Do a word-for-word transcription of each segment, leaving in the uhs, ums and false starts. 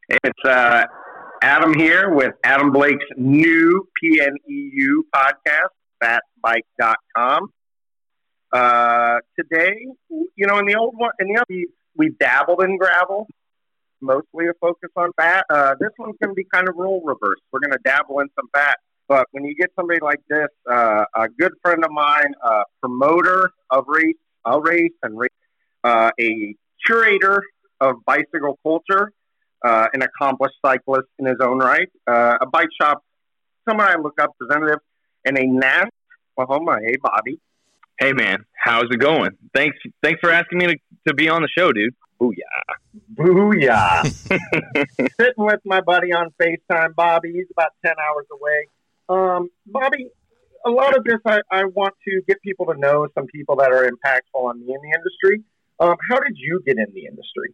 It's uh, Adam here with Adam Blake's new P N E U podcast, fat bike dot com. Uh, today, you know, in the old one, in the other, we, we dabbled in gravel, mostly a focus on fat. Uh, this one's going to be kind of role reverse. We're going to dabble in some fat. But when you get somebody like this, uh, a good friend of mine, a promoter of race, a race and race, uh, a curator of bicycle culture, uh, an accomplished cyclist in his own right, uh, a bike shop, someone I look up, representative, and a Nashville, Oklahoma. Hey, Bobby. Hey, man. How's it going? Thanks Thanks for asking me to, to be on the show, dude. Booyah. Booyah. Sitting with my buddy on FaceTime, Bobby. He's about ten hours away. Um, Bobby, a lot of this I, I want to get people to know, some people that are impactful on me in the industry. Um, how did you get in the industry?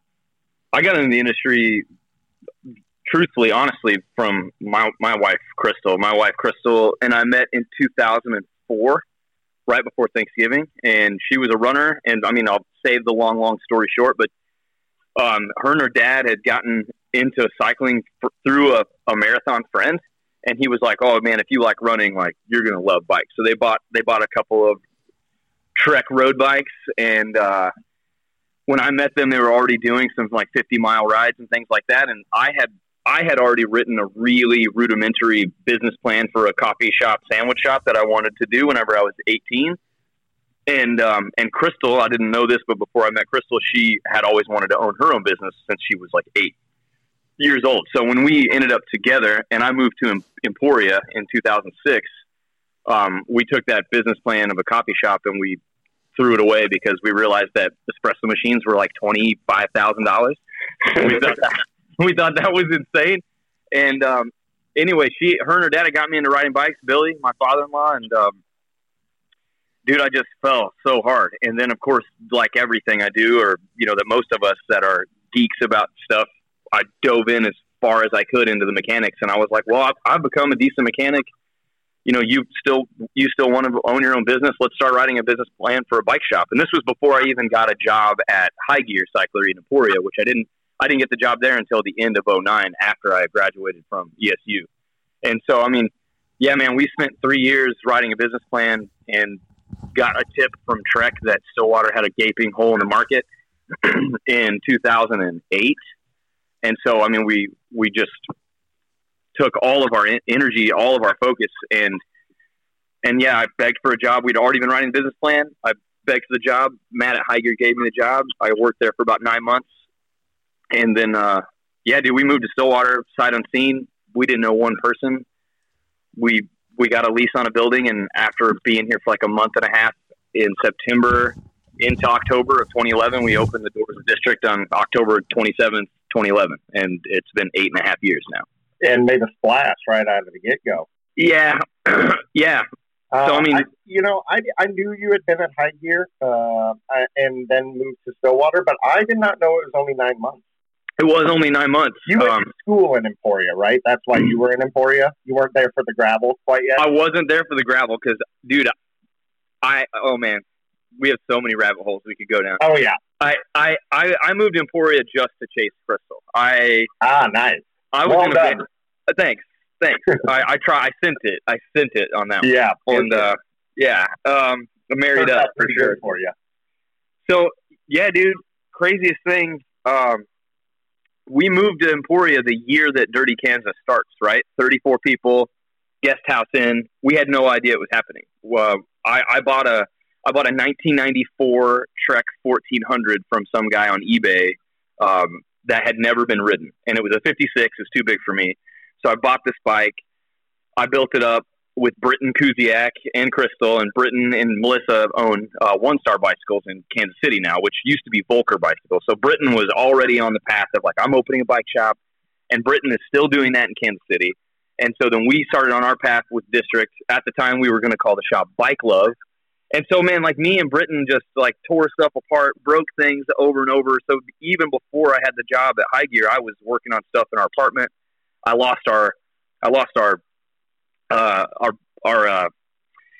I got in the industry, truthfully, honestly, from my my wife, Crystal. My wife, Crystal, and I met in two thousand four, right before Thanksgiving, and she was a runner. And, I mean, I'll save the long, long story short, but um, her and her dad had gotten into cycling for, through a, a marathon friend. And he was like, "Oh man, if you like running, like you're gonna love bikes." So they bought they bought a couple of Trek road bikes, and uh, when I met them, they were already doing some like fifty mile rides and things like that. And I had I had already written a really rudimentary business plan for a coffee shop, sandwich shop that I wanted to do whenever I was eighteen. And um, and Crystal, I didn't know this, but before I met Crystal, she had always wanted to own her own business since she was like eight years old. So when we ended up together and I moved to Emporia in two thousand six, um, we took that business plan of a coffee shop and we threw it away because we realized that espresso machines were like twenty-five thousand dollars. we, thought that, we thought that was insane. And um, anyway, she, her and her dad got me into riding bikes, Billy, my father-in-law. And um, dude, I just fell so hard. And then of course, like everything I do, or, you know, that most of us that are geeks about stuff, I dove in as far as I could into the mechanics, and I was like, well, I've, I've become a decent mechanic. You know, you still, you still want to own your own business. Let's start writing a business plan for a bike shop. And this was before I even got a job at High Gear Cyclery in Emporia, which I didn't, I didn't get the job there until the end of oh nine after I graduated from E S U. And so, I mean, yeah, man, we spent three years writing a business plan and got a tip from Trek that Stillwater had a gaping hole in the market in two thousand eight. And so, I mean, we, we just took all of our energy, all of our focus, and, and yeah, I begged for a job. We'd already been writing a business plan. I begged for the job. Matt at High Gear gave me the job. I worked there for about nine months. And then, uh, yeah, dude, we moved to Stillwater, sight unseen. We didn't know one person. We, we got a lease on a building, and after being here for like a month and a half in September into October of twenty eleven, we opened the doors of District on October twenty-seventh, twenty eleven, and it's been eight and a half years now. And made a splash right out of the get-go. Yeah, yeah. Uh, so I mean, I, you know, I, I knew you had been at High Gear uh, and then moved to Stillwater, but I did not know it was only nine months. It was only nine months. You went um, to school in Emporia, right? That's why you were in Emporia. You weren't there for the gravel quite yet. I wasn't there for the gravel because, dude, I oh man. We have so many rabbit holes we could go down. Oh yeah. I, I, I, I moved to Emporia just to chase Crystal. I ah nice. I was well in a done. band. Uh, thanks, thanks. I, I try. I sent it. I sent it on that. Yeah. One. And sure. uh, yeah, um, I'm married Turned up out for pretty sure. good for you. So yeah, dude, craziest thing. Um, we moved to Emporia the year that Dirty Kansas starts. Right, thirty-four people, guest house in. We had no idea it was happening. Well, I, I bought a. I bought a nineteen ninety-four Trek fourteen hundred from some guy on eBay um, that had never been ridden. And it was a fifty-six. It was too big for me. So I bought this bike. I built it up with Britton Kuziak and Crystal. And Britton and Melissa own uh, One Star Bicycles in Kansas City now, which used to be Volker Bicycles. So Britton was already on the path of, like, I'm opening a bike shop. And Britton is still doing that in Kansas City. And so then we started on our path with District. At the time, we were going to call the shop Bike Love. And so, man, like me and Britton just like tore stuff apart, broke things over and over. So even before I had the job at High Gear, I was working on stuff in our apartment. I lost our, I lost our, uh, our, our, uh,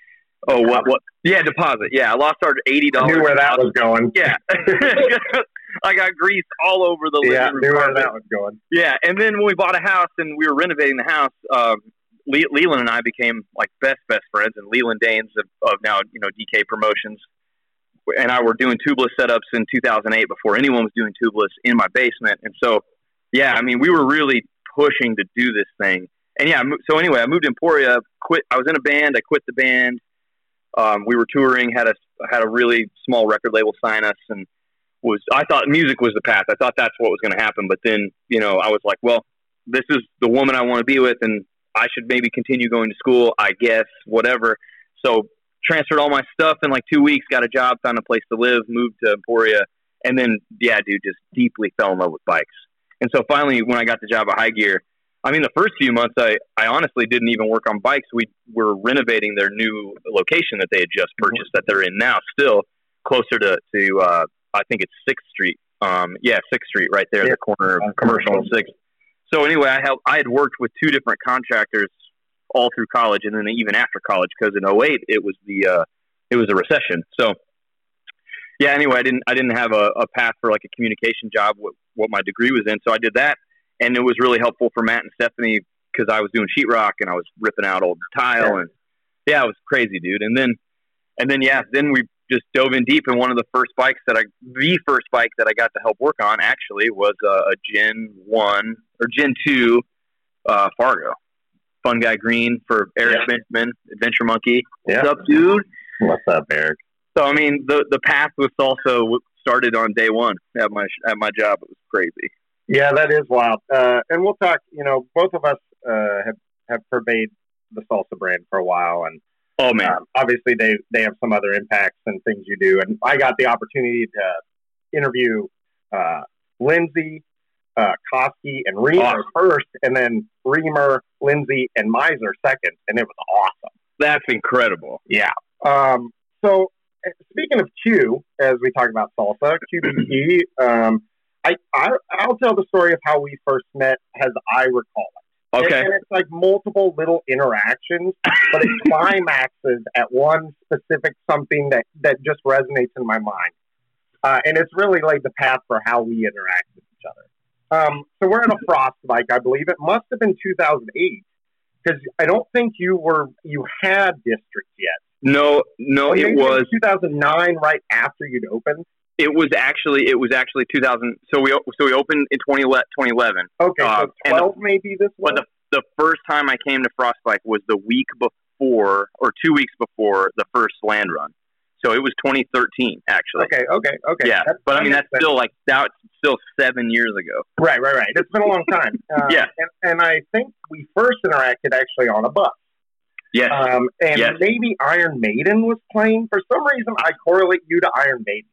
oh, what, what? Yeah, deposit. Yeah, I lost our eighty dollars. I knew where that was going. Yeah. I got grease all over the living Yeah, room. knew where that was going. Yeah, and then when we bought a house and we were renovating the house, um, Le- Leland and I became like best best friends. And Leland Danes of, of now you know D K Promotions and I were doing tubeless setups in two thousand eight before anyone was doing tubeless in my basement. And so, yeah, I mean, we were really pushing to do this thing. And yeah, so anyway, I moved to Emporia. Quit. I was in a band. I quit the band. Um, we were touring. Had a had a really small record label sign us, and was I thought music was the path. I thought that's what was going to happen. But then, you know, I was like, well, this is the woman I want to be with, and I should maybe continue going to school. I guess whatever. So transferred all my stuff in like two weeks. Got a job, found a place to live, moved to Emporia, and then yeah, dude, just deeply fell in love with bikes. And so finally, when I got the job at High Gear. I mean, the first few months, I, I honestly didn't even work on bikes. We were renovating their new location that they had just purchased that they're in now, still closer to, to uh, I think it's sixth Street. Um, yeah, sixth Street right there, yeah. The corner of Commercial and sixth. So anyway, I, helped, I had worked with two different contractors all through college and then even after college because in oh eight, it was the uh, it was a recession. So, yeah, anyway, I didn't I didn't have a, a path for like a communication job, what, what my degree was in. So I did that. And it was really helpful for Matt and Stephanie because I was doing sheetrock and I was ripping out old tile yeah. and yeah, it was crazy, dude. And then, and then, yeah, then we just dove in deep. And one of the first bikes that I, the first bike that I got to help work on actually was a, a Gen one or Gen two uh, Fargo. Fun Guy Green for Eric yeah. Benjamin, Adventure Monkey. Yeah. What's up, dude? What's up, Eric? So, I mean, the, the path was also started on day one at my, at my job. It was crazy. Yeah, that is wild. Uh, and we'll talk, you know, both of us uh, have, have pervaded the Salsa brand for a while. And oh, man. Um, obviously, they, they have some other impacts and things you do. And I got the opportunity to interview uh, Lindsay, uh, Koski, and Reamer awesome. first, and then Reamer, Lindsay, and Miser second. And it was awesome. That's incredible. Yeah. Um, so, speaking of Q, as we talk about Salsa, Q B T, um, I, I, I'll tell the story of how we first met as I recall it. Okay. And, and it's like multiple little interactions, but it climaxes at one specific something that, that just resonates in my mind. Uh, and it's really like the path for how we interact with each other. Um, so we're in a Frost bike, I believe. It must have been two thousand eight because I don't think you were you had District yet. No, no, it was two thousand nine, right after you'd opened. It was actually it was actually two thousand. So we so we opened in twenty eleven. Okay, uh, so twelve the, maybe this was. But the the first time I came to Frostbike was the week before or two weeks before the first land run. So it was twenty thirteen actually. Okay, okay, okay. Yeah, that's, but I mean that's sense. still like that's still seven years ago. Right, right, right. It's been a long time. Uh, yeah, and, and I think we first interacted actually on a bus. Yes. Um, and yes. maybe Iron Maiden was playing. For some reason, I correlate you to Iron Maiden.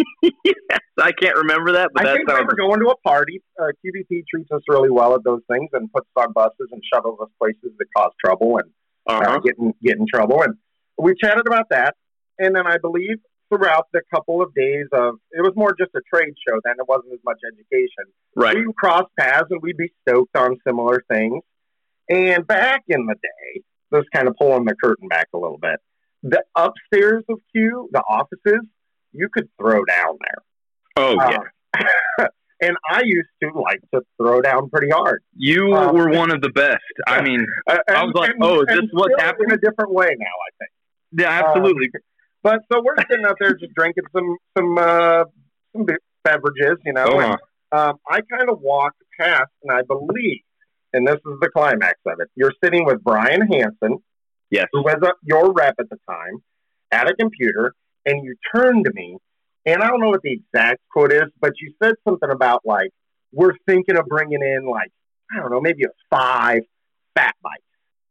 Yes, I can't remember that, but I that think sounds... we were going to a party. Uh, Q B T treats us really well at those things and puts us on buses and shuttles us places that cause trouble and uh-huh. uh, get, in, get in trouble. And we chatted about that. And then I believe throughout the couple of days of, it was more just a trade show then. It wasn't as much education. Right. We would cross paths and we'd be stoked on similar things. And back in the day, just kind of pulling the curtain back a little bit, the upstairs of Q, the offices, you could throw down there. Oh, yeah. Um, and I used to like to throw down pretty hard. You um, were one of the best. I mean, and, I was like, and, oh, is this what's happening? In a different way now, I think. Yeah, absolutely. Um, but so we're sitting out there just drinking some some uh, some beverages, you know. Uh-huh. And, um, I kind of walked past, and I believe, and this is the climax of it, you're sitting with Brian Hansen, yes, who was a, your rep at the time, at a computer, and you turned to me, and I don't know what the exact quote is, but you said something about, like, we're thinking of bringing in, like, I don't know, maybe a five fat bikes,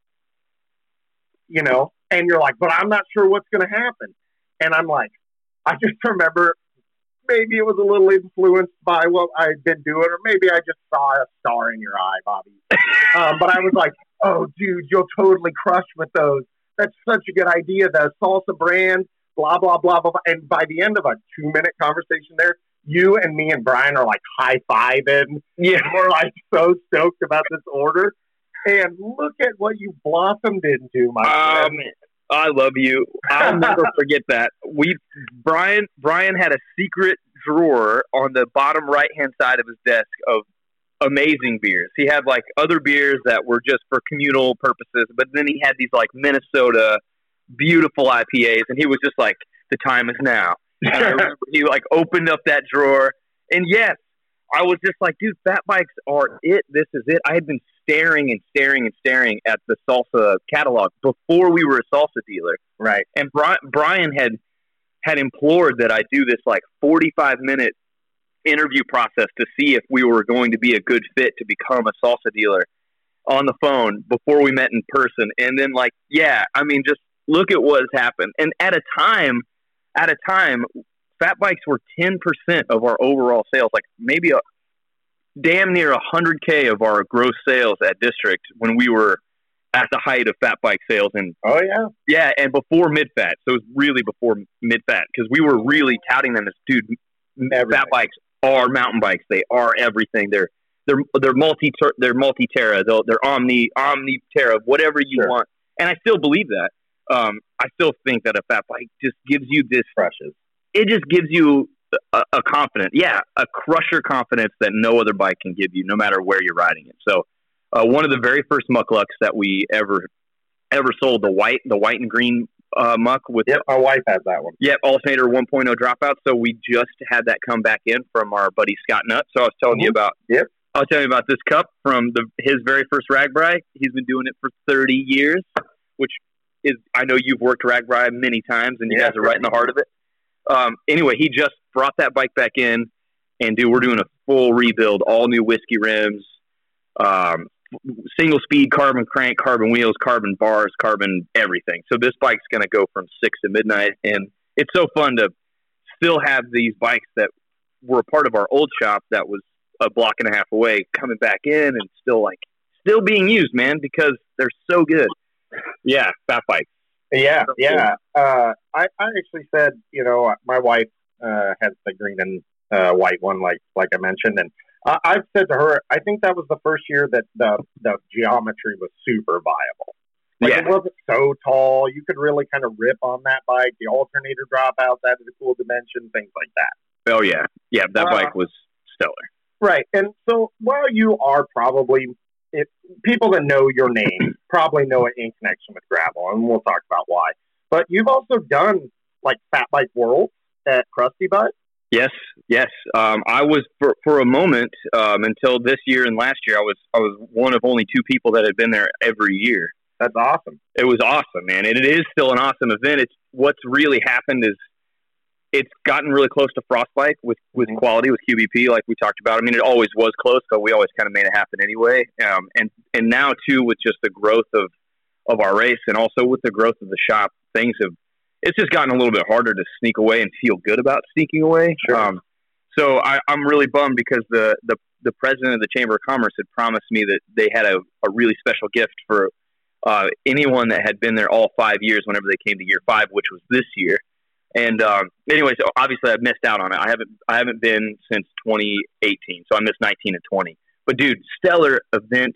you know? And you're like, but I'm not sure what's going to happen. And I'm like, I just remember maybe it was a little influenced by what I'd been doing, or maybe I just saw a star in your eye, Bobby. um, but I was like, oh, dude, you'll totally crush with those. That's such a good idea. The Salsa brand, blah, blah, blah, blah, blah. And by the end of a two-minute conversation there, you and me and Brian are like high-fiving. Yeah. We're like so stoked about this order. And look at what you blossomed into, my um, friend. I love you. I'll never forget that. We Brian Brian had a secret drawer on the bottom right-hand side of his desk of amazing beers. He had like other beers that were just for communal purposes, but then he had these like Minnesota beautiful I P As, and he was just like, the time is now. And I remember he like opened up that drawer, and yes, I was just like, dude, fat bikes are it. This is it. I had been staring and staring and staring at the salsa catalog before we were a salsa dealer. Right. And Brian, Brian had had implored that I do this like forty-five minute interview process to see if we were going to be a good fit to become a salsa dealer on the phone before we met in person. And then like, yeah, I mean, just look at what has happened. And at a time, at a time, fat bikes were ten percent of our overall sales, like maybe a damn near one hundred K of our gross sales at District when we were at the height of fat bike sales. And oh, yeah. Yeah, and before mid-fat. So it was really before mid-fat because we were really touting them as, dude, everything. Fat bikes are mountain bikes. They are everything. They're they're they're multi they're multi-terra. They're, they're omni omni terra, whatever you sure. want. And I still believe that. Um, I still think that a fat bike just gives you this crushes. It just gives you a, a confidence, yeah, a crusher confidence that no other bike can give you, no matter where you're riding it. So, uh, one of the very first mucklucks that we ever ever sold, the white, the white and green uh, muck with. Yep, my wife has that one. Yep, alternator one point oh dropout. So we just had that come back in from our buddy Scott Nutt. So I was telling mm-hmm. you about. Yep. I was telling you about this cup from the his very first RAGBRAI. He's been doing it for thirty years, which is I know you've worked RAGBRAI many times, and you yeah, guys are right in the heart of it. Um, anyway, he just brought that bike back in, and dude, we're doing a full rebuild, all new whiskey rims, um, single speed carbon crank, carbon wheels, carbon bars, carbon everything. So this bike's going to go from six to midnight, and it's so fun to still have these bikes that were a part of our old shop that was a block and a half away coming back in and still like still being used, man, because they're so good. Yeah, fat bikes. Yeah, yeah. Uh, I, I actually said, you know, my wife uh, has the green and uh, white one, like like I mentioned, and I, I've said to her, I think that was the first year that the the geometry was super viable. Like yeah. It wasn't so tall. You could really kind of rip on that bike. The alternator dropouts added a cool dimension, things like that. Oh yeah, yeah. That uh, bike was stellar. Right, and so while you are probably If people that know your name probably know it in connection with gravel, and we'll talk about why. But you've also done like Fat Bike World at Krusty Bike. Yes, yes. Um, I was for for a moment um, until this year and last year. I was I was one of only two people that had been there every year. That's awesome. It was awesome, man, and it is still an awesome event. It's what's really happened is it's gotten really close to Frostbike with, with mm-hmm. quality, with Q B P, like we talked about. I mean, it always was close, but we always kind of made it happen anyway. Um, and, and now, too, with just the growth of, of our race and also with the growth of the shop, things have – it's just gotten a little bit harder to sneak away and feel good about sneaking away. Sure. Um, so I, I'm really bummed because the, the, the president of the Chamber of Commerce had promised me that they had a, a really special gift for uh, anyone that had been there all five years whenever they came to year five, which was this year. And um, anyway, so obviously I've missed out on it. I haven't I haven't been since twenty eighteen, so I missed nineteen and twenty. But dude, stellar event,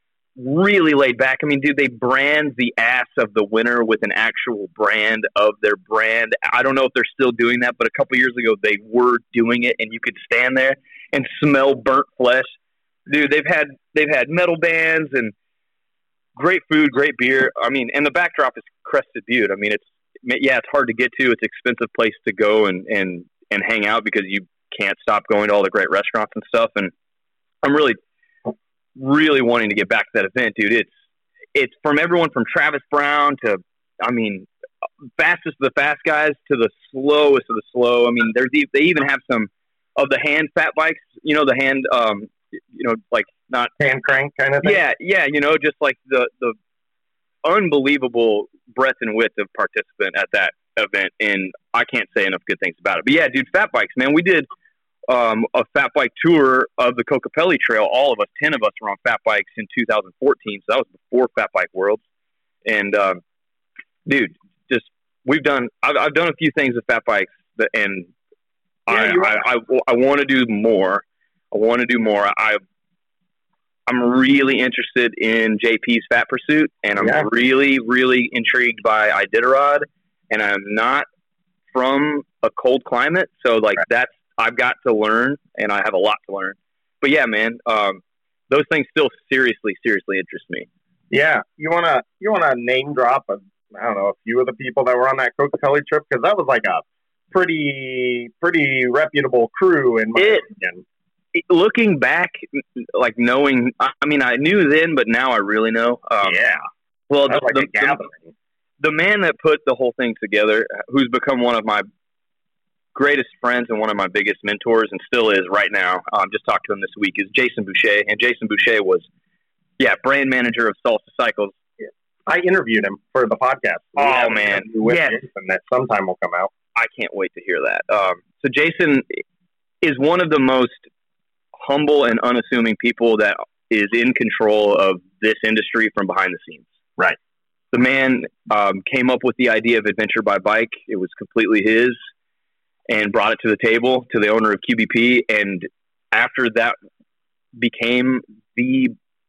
really laid back. I mean, dude, they brand the ass of the winner with an actual brand of their brand. I don't know if they're still doing that, but a couple years ago they were doing it, and you could stand there and smell burnt flesh. Dude, they've had they've had metal bands and great food, great beer. I mean, and the backdrop is Crested Butte. I mean, it's yeah, it's hard to get to. It's an expensive place to go and, and, and hang out because you can't stop going to all the great restaurants and stuff. And I'm really, really wanting to get back to that event, dude. It's, it's from everyone from Travis Brown to, I mean, fastest of the fast guys to the slowest of the slow. I mean, there's, they even have some of the hand fat bikes, you know, the hand, um, you know, like not hand crank kind of thing. Yeah. Yeah. You know, just like the, the unbelievable breadth and width of participant at that event, and I can't say enough good things about it. But yeah, dude, fat bikes, man. We did um, a fat bike tour of the Kokopelli Trail. All of us, ten of us, were on fat bikes in two thousand fourteen. So that was before Fat Bike Worlds. And um, dude, just we've done. I've, I've done a few things with fat bikes, that, and yeah, I, I, I, I, I want to do more. I want to do more. I. I'm really interested in J P's Fat Pursuit, and I'm yeah. really, really intrigued by Iditarod, and I'm not from a cold climate, so like right. that's I've got to learn, and I have a lot to learn. But yeah, man, um, those things still seriously, seriously interest me. Yeah, you wanna you wanna name drop a I don't know a few of the people that were on that Kokopelli trip, because that was like a pretty pretty reputable crew in my it, opinion. It, looking back, like knowing, I mean, I knew then, but now I really know. Um, yeah. Well, the, like the, the, the man that put the whole thing together, who's become one of my greatest friends and one of my biggest mentors, and still is right now, um, just talked to him this week, is Jason Boucher. And Jason Boucher was, yeah, brand manager of Salsa Cycles. Yeah. I interviewed him for the podcast. We oh, man. Yes. Jason that sometime will come out. I can't wait to hear that. Um, so Jason is one of the most humble and unassuming people that is in control of this industry from behind the scenes. Right. The man um, came up with the idea of Adventure by Bike. It was completely his, and brought it to the table to the owner of Q B P. And after that became the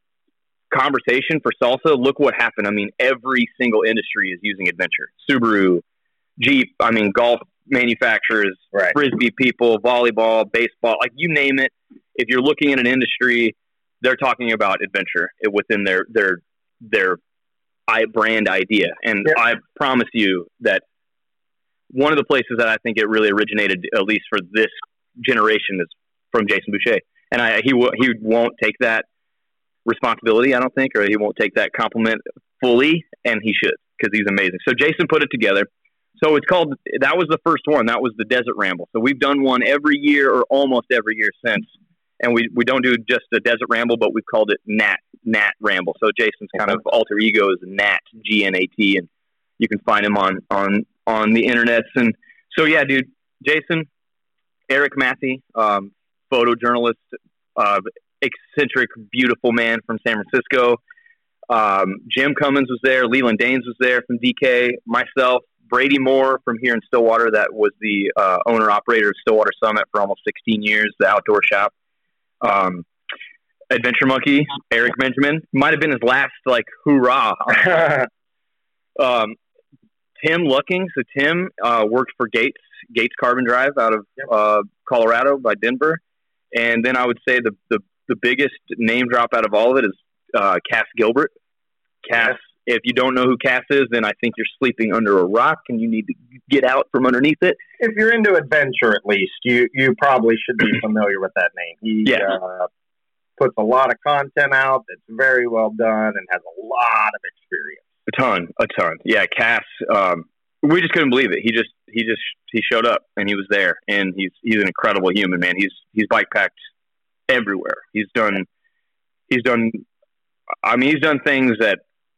conversation for salsa, look what happened. I mean, every single industry is using Adventure. Subaru, Jeep, I mean, golf manufacturers, right. Frisbee people, volleyball, baseball, like you name it. If you're looking at an industry, they're talking about Adventure within their, their, their I brand idea. And yeah. I promise you that one of the places that I think it really originated, at least for this generation, is from Jason Boucher. And I, he w- he won't take that responsibility, I don't think, or he won't take that compliment fully, and he should, because he's amazing. So Jason put it together. So it's called, that was the first one. That was the Desert Ramble. So we've done one every year or almost every year since. And we, we don't do just a Desert Ramble, but we've called it Nat, Nat Ramble. So Jason's kind of alter ego is Nat, G N A T, and you can find him on, on, on the internets. And so, yeah, dude, Jason, Eric Matthew, um, photojournalist, uh, eccentric, beautiful man from San Francisco. Um, Jim Cummins was there. Leland Danes was there from D K. Myself, Brady Moore from here in Stillwater, that was the uh, owner-operator of Stillwater Summit for almost sixteen years, the outdoor shop. Um, Adventure Monkey, Eric Benjamin, might have been his last, like, hoorah. um, Tim Lucking. So Tim uh, worked for Gates, Gates Carbon Drive out of uh, Colorado by Denver. And then I would say the, the, the biggest name drop out of all of it is uh, Cass Gilbert. Cass, if you don't know who Cass is, then I think you're sleeping under a rock and you need to get out from underneath it. If you're into adventure, at least, you, you probably should be familiar with that name. He yes. uh, puts a lot of content out that's very well done and has a lot of experience. A ton, a ton. Yeah, Cass, um, we just couldn't believe it. He just, he just, he showed up and he was there, and he's, he's an incredible human, man. He's, he's bike packed everywhere. He's done, he's done, I mean, he's done things that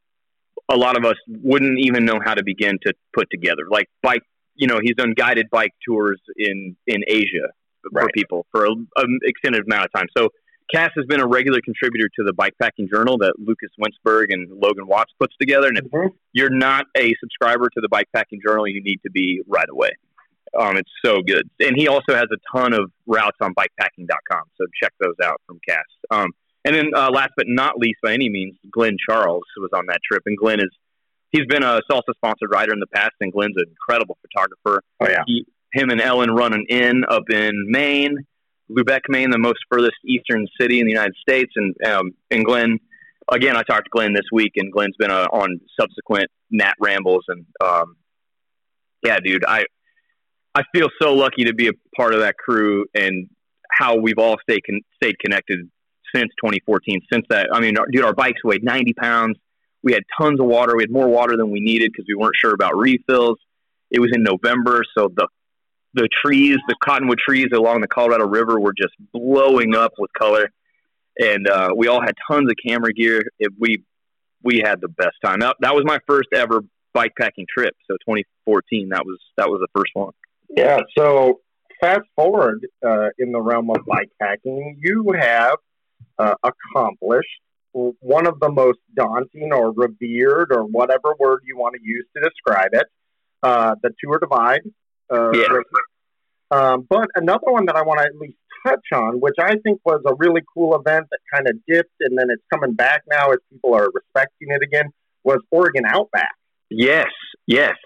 a lot of us wouldn't even know how to begin to put together. Like bike, you know, he's done guided bike tours in, in Asia for right. people for an extended amount of time. So Cass has been a regular contributor to the Bikepacking Journal that Lucas Winsberg and Logan Watts puts together. And if mm-hmm. you're not a subscriber to the Bikepacking Journal, you need to be right away. Um, it's so good. And he also has a ton of routes on bikepacking dot com. So check those out from Cass. Um, and then uh, last but not least by any means, Glenn Charles was on that trip. And Glenn is, he's been a Salsa sponsored rider in the past, and Glenn's an incredible photographer. Oh yeah. He, him and Ellen run an inn up in Maine, Lubec, Maine, the most furthest eastern city in the United States. And, um, and Glenn, again, I talked to Glenn this week, and Glenn's been uh, on subsequent Nat Rambles. And um, yeah, dude, I, I feel so lucky to be a part of that crew and how we've all stayed con- stayed connected since twenty fourteen. Since that, I mean, our, dude, our bikes weighed ninety pounds. We had tons of water. We had more water than we needed because we weren't sure about refills. It was in November, so the the trees, the cottonwood trees along the Colorado River were just blowing up with color. And uh, we all had tons of camera gear. It, we we had the best time. That, that was my first ever bikepacking trip. So twenty fourteen, that was that was the first one. Yeah, so fast forward uh, in the realm of bikepacking, you have uh, accomplished one of the most daunting or revered or whatever word you want to use to describe it, uh, the Tour Divide. Uh, yeah. Um, but another one that I want to at least touch on, which I think was a really cool event that kind of dipped and then it's coming back now as people are respecting it again, was Oregon Outback. Yes, yes.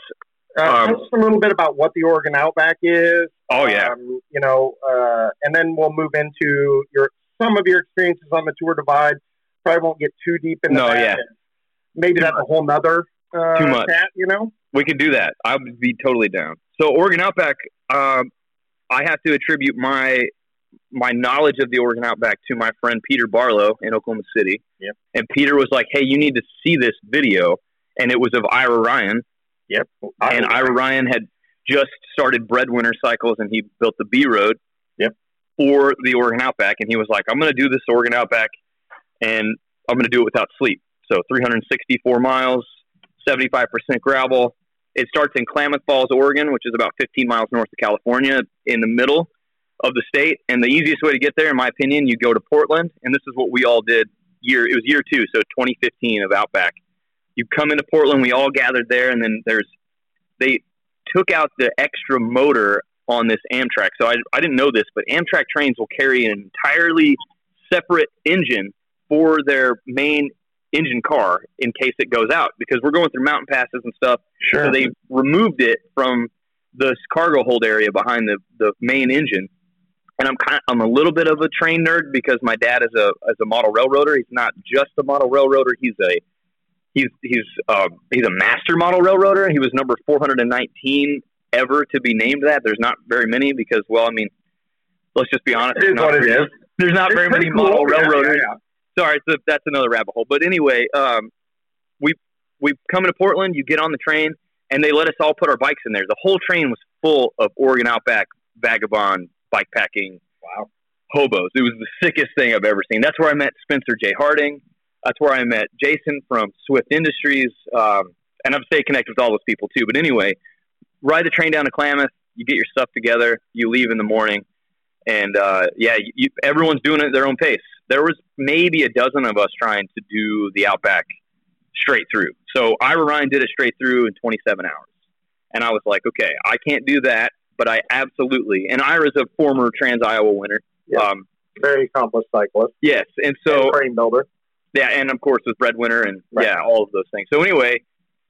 Uh, Um, tell us a little bit about what the Oregon Outback is. Oh, yeah. Um, you know, uh, and then we'll move into your some of your experiences on the Tour Divide. Probably won't get too deep into No, that. yeah. Maybe that's a whole nother uh, Too much. chat, you know? We could do that. I would be totally down. So Oregon Outback, um, I have to attribute my my knowledge of the Oregon Outback to my friend Peter Barlow in Oklahoma City. Yep. And Peter was like, hey, you need to see this video. And it was of Ira Ryan. Yep. And Ira Ryan had just started Breadwinner Cycles, and he built the B Road yep. for the Oregon Outback. And he was like, I'm going to do this Oregon Outback, and I'm going to do it without sleep. So three hundred sixty-four miles, seventy-five percent gravel. It starts in Klamath Falls, Oregon, which is about fifteen miles north of California, in the middle of the state. And the easiest way to get there, in my opinion, you go to Portland. And this is what we all did year. It was year two, so twenty fifteen of Outback. You come into Portland, we all gathered there, and then there's they took out the extra motor on this Amtrak. So I, I didn't know this, but Amtrak trains will carry an entirely separate engine for their main engine car in case it goes out, because we're going through mountain passes and stuff. Sure. So they removed it from the cargo hold area behind the, the main engine. And I'm kind of, I'm a little bit of a train nerd because my dad is a is a model railroader. He's not just a model railroader. He's a he's he's uh, he's a master model railroader. He was number four hundred nineteen ever to be named that. There's not very many because, well, I mean, let's just be honest. It is what it is. There's not It's very many cool. model Yeah, railroaders. yeah, yeah. Sorry, so that's another rabbit hole. But anyway, um, we we come into Portland. You get on the train, and they let us all put our bikes in there. The whole train was full of Oregon Outback vagabond bikepacking wow. hobos. It was the sickest thing I've ever seen. That's where I met Spencer J. Harding. That's where I met Jason from Swift Industries. Um, and I've stayed connected with all those people too. But anyway, ride the train down to Klamath. You get your stuff together. You leave in the morning. And, uh, yeah, you, you, everyone's doing it at their own pace. There was maybe a dozen of us trying to do the Outback straight through. So Ira Ryan did it straight through in twenty-seven hours. And I was like, okay, I can't do that, but I absolutely – and Ira's a former Trans-Iowa winner. Yeah. Um, Very accomplished cyclist. yes, and so and frame builder. yeah, and of course with Breadwinner and Right. yeah, all of those things. So anyway,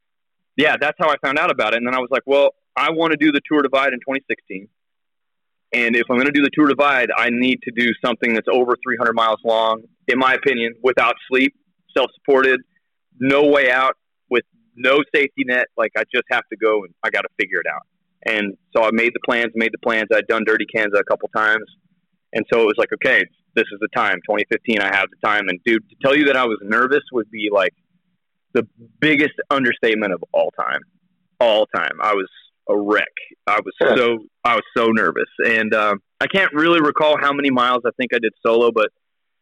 yeah, that's how I found out about it. And then I was like, well, I want to do the Tour Divide in twenty sixteen. And if I'm going to do the Tour Divide, I need to do something that's over three hundred miles long, in my opinion, without sleep, self-supported, no way out, with no safety net. Like, I just have to go and I got to figure it out. And so I made the plans, made the plans. I'd done Dirty Kansas a couple times. And so it was like, okay, this is the time. twenty fifteen, I have the time. And dude, to tell you that I was nervous would be like the biggest understatement of all time. All time. I was a wreck. I was Sure. so I was so nervous. And um, I can't really recall how many miles I think I did solo, but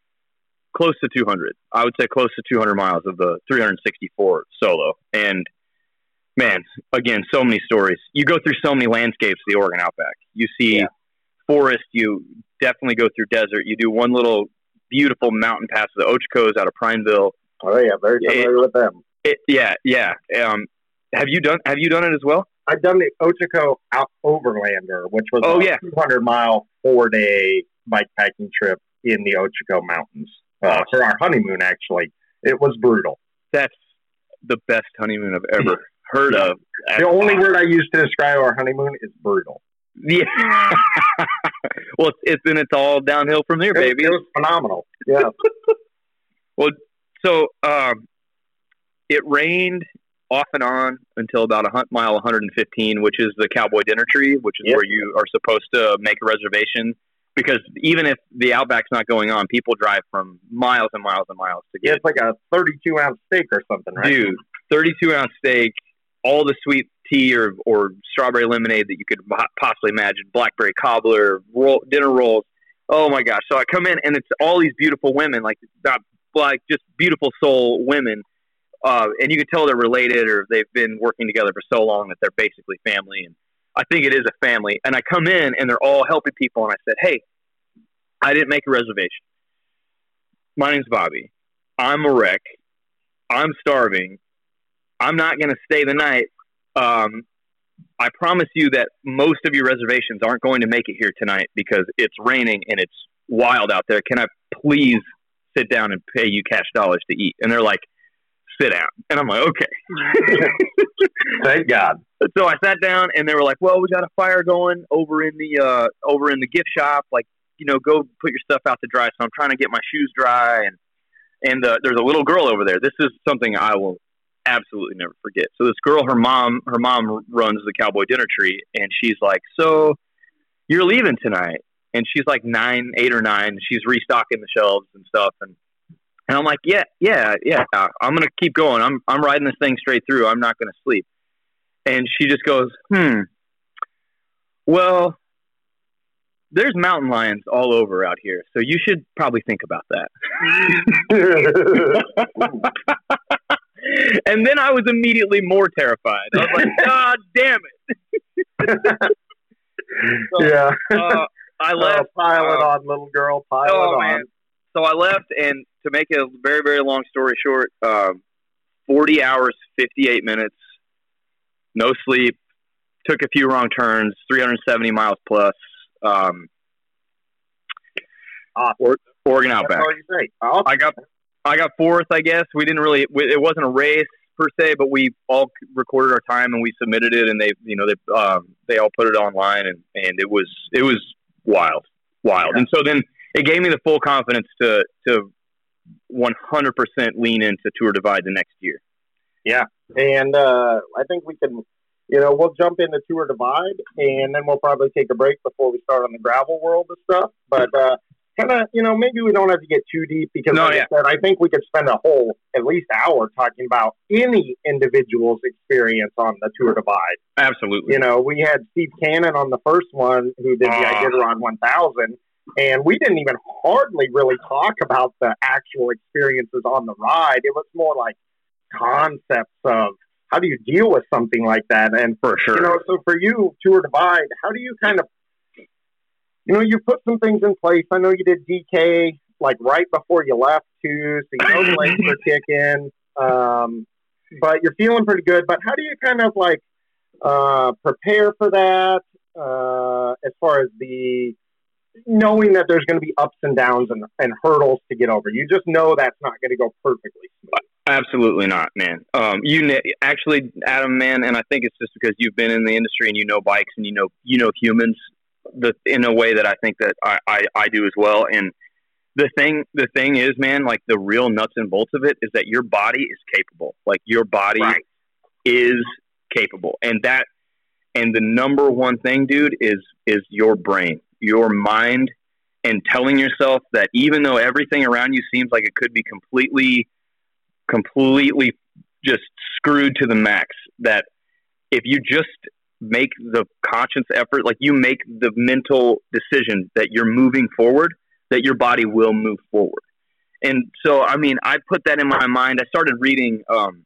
close to two hundred. I would say close to two hundred miles of the three hundred sixty-four solo. And man, again, so many stories. You go through so many landscapes, the Oregon Outback. You see Yeah. forest, you definitely go through desert. You do one little beautiful mountain pass, the Ochocos out of Prineville. Oh yeah, very familiar It- with them. It, yeah, yeah. Um, have you done Have you done it as well? I've done the Ochoco Out Overlander, which was Oh, a yeah. two hundred mile, four day bikepacking trip in the Ochoco Mountains uh, for our honeymoon. Actually, it was brutal. That's the best honeymoon I've ever heard Yeah. of. The only word I use to describe our honeymoon is brutal. Yeah. Well, it's, it's and it's all downhill from there, baby. It, it was phenomenal. Yeah. Well, so um, it rained off and on until about a hun- mile one hundred fifteen, which is the Cowboy Dinner Tree, which is Yep. where you are supposed to make a reservation. Because even if the Outback's not going on, people drive from miles and miles and miles to Yeah, get it's like a thirty-two ounce steak or something, right? Dude, thirty-two ounce steak, all the sweet tea or, or strawberry lemonade that you could po- possibly imagine, blackberry cobbler, roll, dinner rolls. Oh my gosh. So I come in and it's all these beautiful women, like not like just beautiful soul women. Uh, and you can tell they're related or they've been working together for so long that they're basically family. And I think it is a family. And I come in and they're all helping people. And I said, hey, I didn't make a reservation. My name's Bobby. I'm a wreck. I'm starving. I'm not going to stay the night. Um, I promise you that most of your reservations aren't going to make it here tonight because it's raining and it's wild out there. Can I please sit down and pay you cash dollars to eat? And they're like, sit down. And I'm like, okay. Thank God. So I sat down, and they were like, well, we got a fire going over in the uh, over in the gift shop. Like, you know, go put your stuff out to dry. So I'm trying to get my shoes dry, and and uh, there's a little girl over there. This is something I will absolutely never forget. So this girl, her mom, her mom runs the Cowboy Dinner Tree, and she's like, so you're leaving tonight? And she's like nine, eight or nine. She's restocking the shelves and stuff, and and I'm like, yeah, yeah, yeah. I'm gonna keep going. I'm I'm riding this thing straight through. I'm not gonna sleep. And she just goes, hmm. Well, there's mountain lions all over out here, so you should probably think about that. And then I was immediately more terrified. I was like, God damn it. So, yeah. uh, I left. Oh, pile it uh, on, little girl. Pile oh, it on. Man. So I left, and to make a very, very long story short, um, forty hours, fifty-eight minutes, no sleep, took a few wrong turns, three hundred seventy miles plus. Um, awesome. Oregon Outback. Awesome. I got, I got fourth, I guess. We didn't really. It wasn't a race per se, but we all recorded our time and we submitted it, and they, you know, they, um, they all put it online, and, and it was, it was wild, wild. Yeah. And so then it gave me the full confidence to, to one hundred percent lean into Tour Divide the next year. Yeah. And uh, I think we can, you know, we'll jump into Tour Divide, and then we'll probably take a break before we start on the gravel world and stuff. But uh, kind of, you know, maybe we don't have to get too deep because, no, like yeah. I said, I think we could spend a whole at least hour talking about any individual's experience on the Tour Divide. Absolutely. You know, we had Steve Cannon on the first one who did the uh, Iditarod one thousand, and we didn't even hardly really talk about the actual experiences on the ride. It was more like concepts of how do you deal with something like that. And for sure, you know, so for you, Tour Divide, how do you kind of, you know, you put some things in place. I know you did D K like right before you left too, so you know the legs are kicking, um, but you're feeling pretty good. But how do you kind of like uh, prepare for that uh, as far as the knowing that there's going to be ups and downs and, and hurdles to get over? You just know that's not going to go perfectly smooth. Absolutely not, man. Um, you actually, Adam, man, and I think it's just because you've been in the industry and you know bikes and you know you know humans the, in a way that I think that I, I, I do as well. And the thing the thing is, man, like the real nuts and bolts of it is that your body is capable. Like your body right. is capable, and that and the number one thing, dude, is is your brain, your mind, and telling yourself that even though everything around you seems like it could be completely completely just screwed to the max, that if you just make the conscious effort, like you make the mental decision that you're moving forward, that your body will move forward. And so, I mean, I put that in my mind. I started reading, um,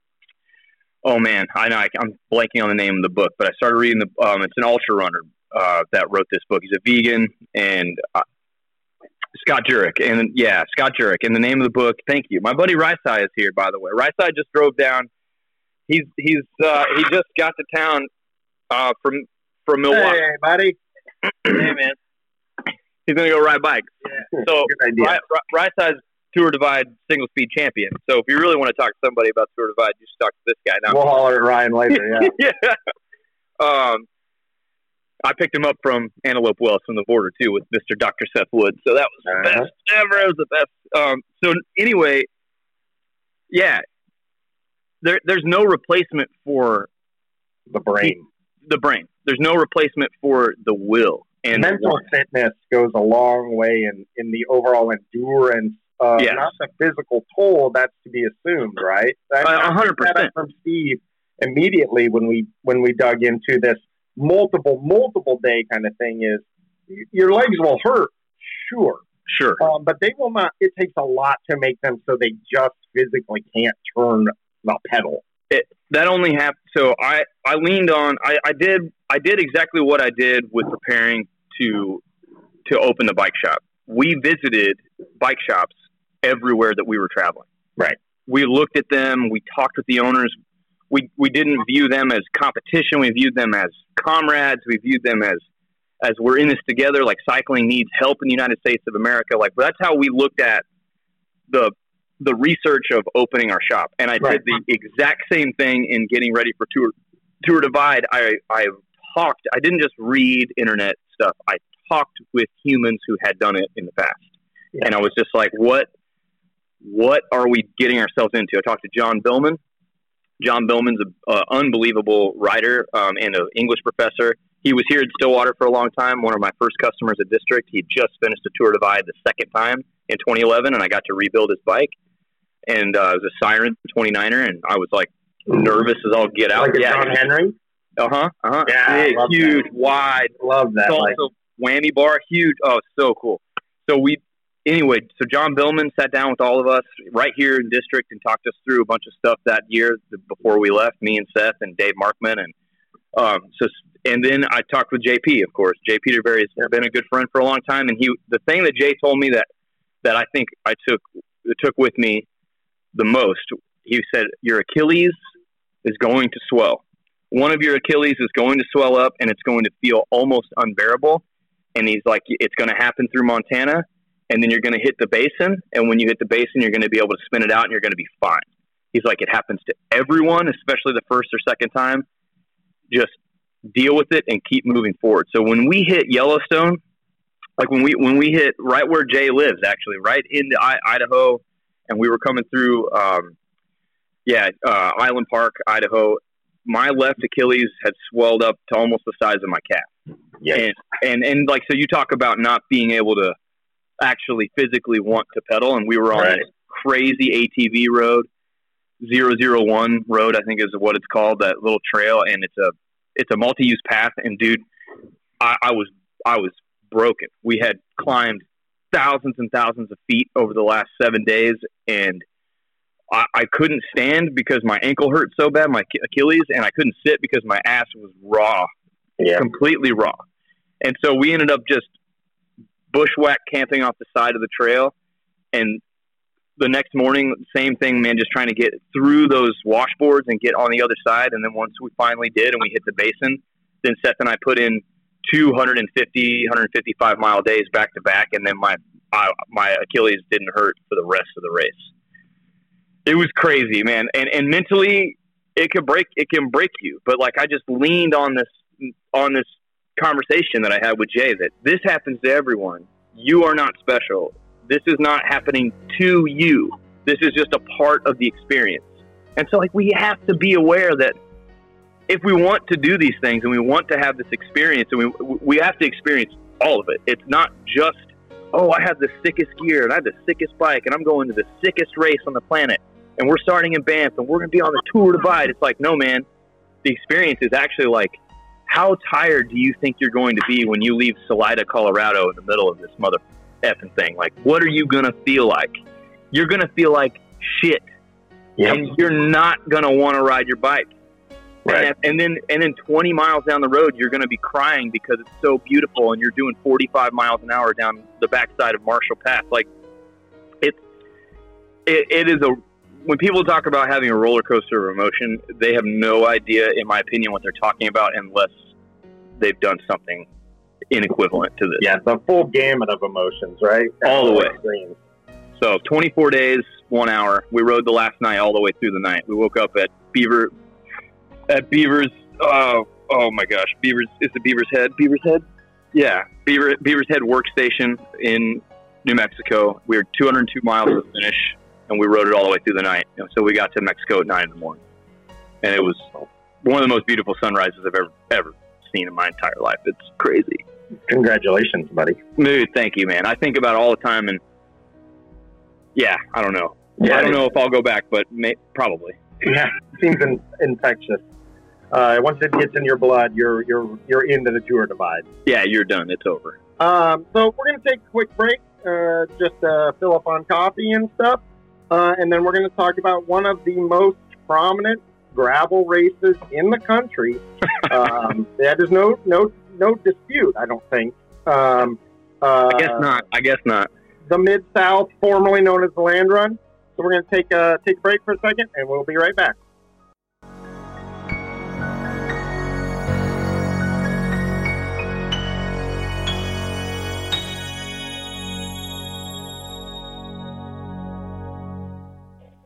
oh man, I know I, I'm blanking on the name of the book, but I started reading the, um, it's an ultra runner uh, that wrote this book. He's a vegan, and uh, Scott Jurek, and yeah, Scott Jurek. And the name of the book, thank you. My buddy Rysai is here, by the way. Rysai just drove down. He's he's uh, he just got to town uh, from from Milwaukee. Hey, buddy. Hey, man. He's gonna go ride bikes. Yeah. So Rysai's Tour Divide single speed champion. So if you really want to talk to somebody about Tour Divide, you should talk to this guy. Now, we'll holler at Ryan later. Yeah. yeah. Um. I picked him up from Antelope Wells from the border too with Mister Doctor Seth Wood. So that was the uh-huh. best ever. It was the best. Um, so anyway, yeah, there, there's no replacement for the brain. The, the brain. There's no replacement for the will. And mental fitness goes a long way in, in the overall endurance of yes. not the physical toll that's to be assumed, right? A hundred percent from Steve immediately when we when we dug into this multiple, multiple day kind of thing is your legs will hurt, sure. Sure. Um, but they will not, it takes a lot to make them so they just physically can't turn the pedal. It, that only happened. So I, I leaned on, I, I did, I did exactly what I did with preparing to, to open the bike shop. We visited bike shops everywhere that we were traveling. Right. We looked at them. We talked with the owners. We we didn't view them as competition. We viewed them as comrades. We viewed them as as we're in this together. Like cycling needs help in the United States of America. Like that's how we looked at the the research of opening our shop. And I Right. did the exact same thing in getting ready for Tour Tour Divide. I I talked. I didn't just read internet stuff. I talked with humans who had done it in the past, Yeah. and I was just like, what what are we getting ourselves into? I talked to John Billman. John Billman's an unbelievable writer um, and an English professor. He was here at Stillwater for a long time, one of my first customers at District. He had just finished the Tour Divide the second time in twenty eleven, and I got to rebuild his bike. And uh, it was a Siren twenty-niner, and I was like nervous as all get out. Like a yeah. John Henry? Uh-huh, uh-huh. Yeah, Big, love huge, that. wide. Love that. Also, Like, whammy bar, huge. Oh, so cool. So we, anyway, so John Billman sat down with all of us right here in District and talked us through a bunch of stuff that year before we left, me and Seth and Dave Markman. And um, so, and then I talked with J P, of course. Jay Peterberry has been a good friend for a long time. And he, the thing that Jay told me that, that I think I took, took with me the most, he said, your Achilles is going to swell. One of your Achilles is going to swell up and it's going to feel almost unbearable. And he's like, it's going to happen through Montana, and then you're going to hit the basin. And when you hit the basin, you're going to be able to spin it out and you're going to be fine. He's like, it happens to everyone, especially the first or second time. Just deal with it and keep moving forward. So when we hit Yellowstone, like when we, when we hit right where Jay lives, actually right into I- Idaho, and we were coming through, um, yeah, uh, Island Park, Idaho, my left Achilles had swelled up to almost the size of my calf. yeah. And, and, and like, so you talk about not being able to actually physically want to pedal. And we were on Right. this crazy A T V road, zero zero one road, I think is what it's called, that little trail. And it's a, it's a multi-use path. And dude, I, I was, I was broken. We had climbed thousands and thousands of feet over the last seven days. And I, I couldn't stand because my ankle hurt so bad, my Achilles, and I couldn't sit because my ass was raw, Yeah. completely raw. And so we ended up just bushwhack camping off the side of the trail. And the next morning, same thing, man, just trying to get through those washboards and get on the other side. And then once we finally did and we hit the basin, then Seth and I put in two hundred fifty, one hundred fifty-five mile days back to back. And then my, I, my Achilles didn't hurt for the rest of the race. It was crazy, man. And, and mentally it could break, it can break you. But like, I just leaned on this, on this conversation that I had with Jay, that this happens to everyone. You are not special. This is not happening to you. This is just a part of the experience. And so like, we have to be aware that if we want to do these things and we want to have this experience, and we, we have to experience all of it. It's not just, oh, I have the sickest gear and I have the sickest bike and I'm going to the sickest race on the planet and we're starting in Banff and we're going to be on the Tour Divide. It's like, no, man, the experience is actually like, how tired do you think you're going to be when you leave Salida, Colorado in the middle of this mother effing thing? Like, what are you going to feel like? You're going to feel like shit. Yep. And you're not going to want to ride your bike. Right. And, and then and then twenty miles down the road, you're going to be crying because it's so beautiful and you're doing forty-five miles an hour down the backside of Marshall Pass. Like, it's, it, it is a, when people talk about having a roller coaster of emotion, they have no idea, in my opinion, what they're talking about unless they've done something inequivalent to this. Yeah, the full gamut of emotions, right? All the way. Extremes. So twenty-four days, one hour. We rode the last night all the way through the night. We woke up at Beaver, at Beaver's, oh, oh my gosh, Beaver's, is it Beaver's Head? Beaver's Head? Yeah, Beaver, Beaver's Head Workstation in New Mexico. We were two hundred two miles to finish, and we rode it all the way through the night. And so we got to Mexico at nine in the morning. And it was one of the most beautiful sunrises I've ever, ever seen in my entire life. It's crazy. Congratulations, buddy. Dude, thank you, man. I think about it all the time, and yeah, I don't know. Yeah, I don't know if I'll go back, but may, probably. Yeah, it seems in, infectious. Uh, once it gets in your blood, you're you're you're into the Tour Divide. Yeah, you're done. It's over. Um, so we're going to take a quick break, uh, just uh, fill up on coffee and stuff, uh, and then we're going to talk about one of the most prominent gravel races in the country. um, that is no no no dispute, I don't think. Um, uh, I guess not. I guess not. The Mid-South, formerly known as the Land Run. So we're going to take a take a break for a second, and we'll be right back.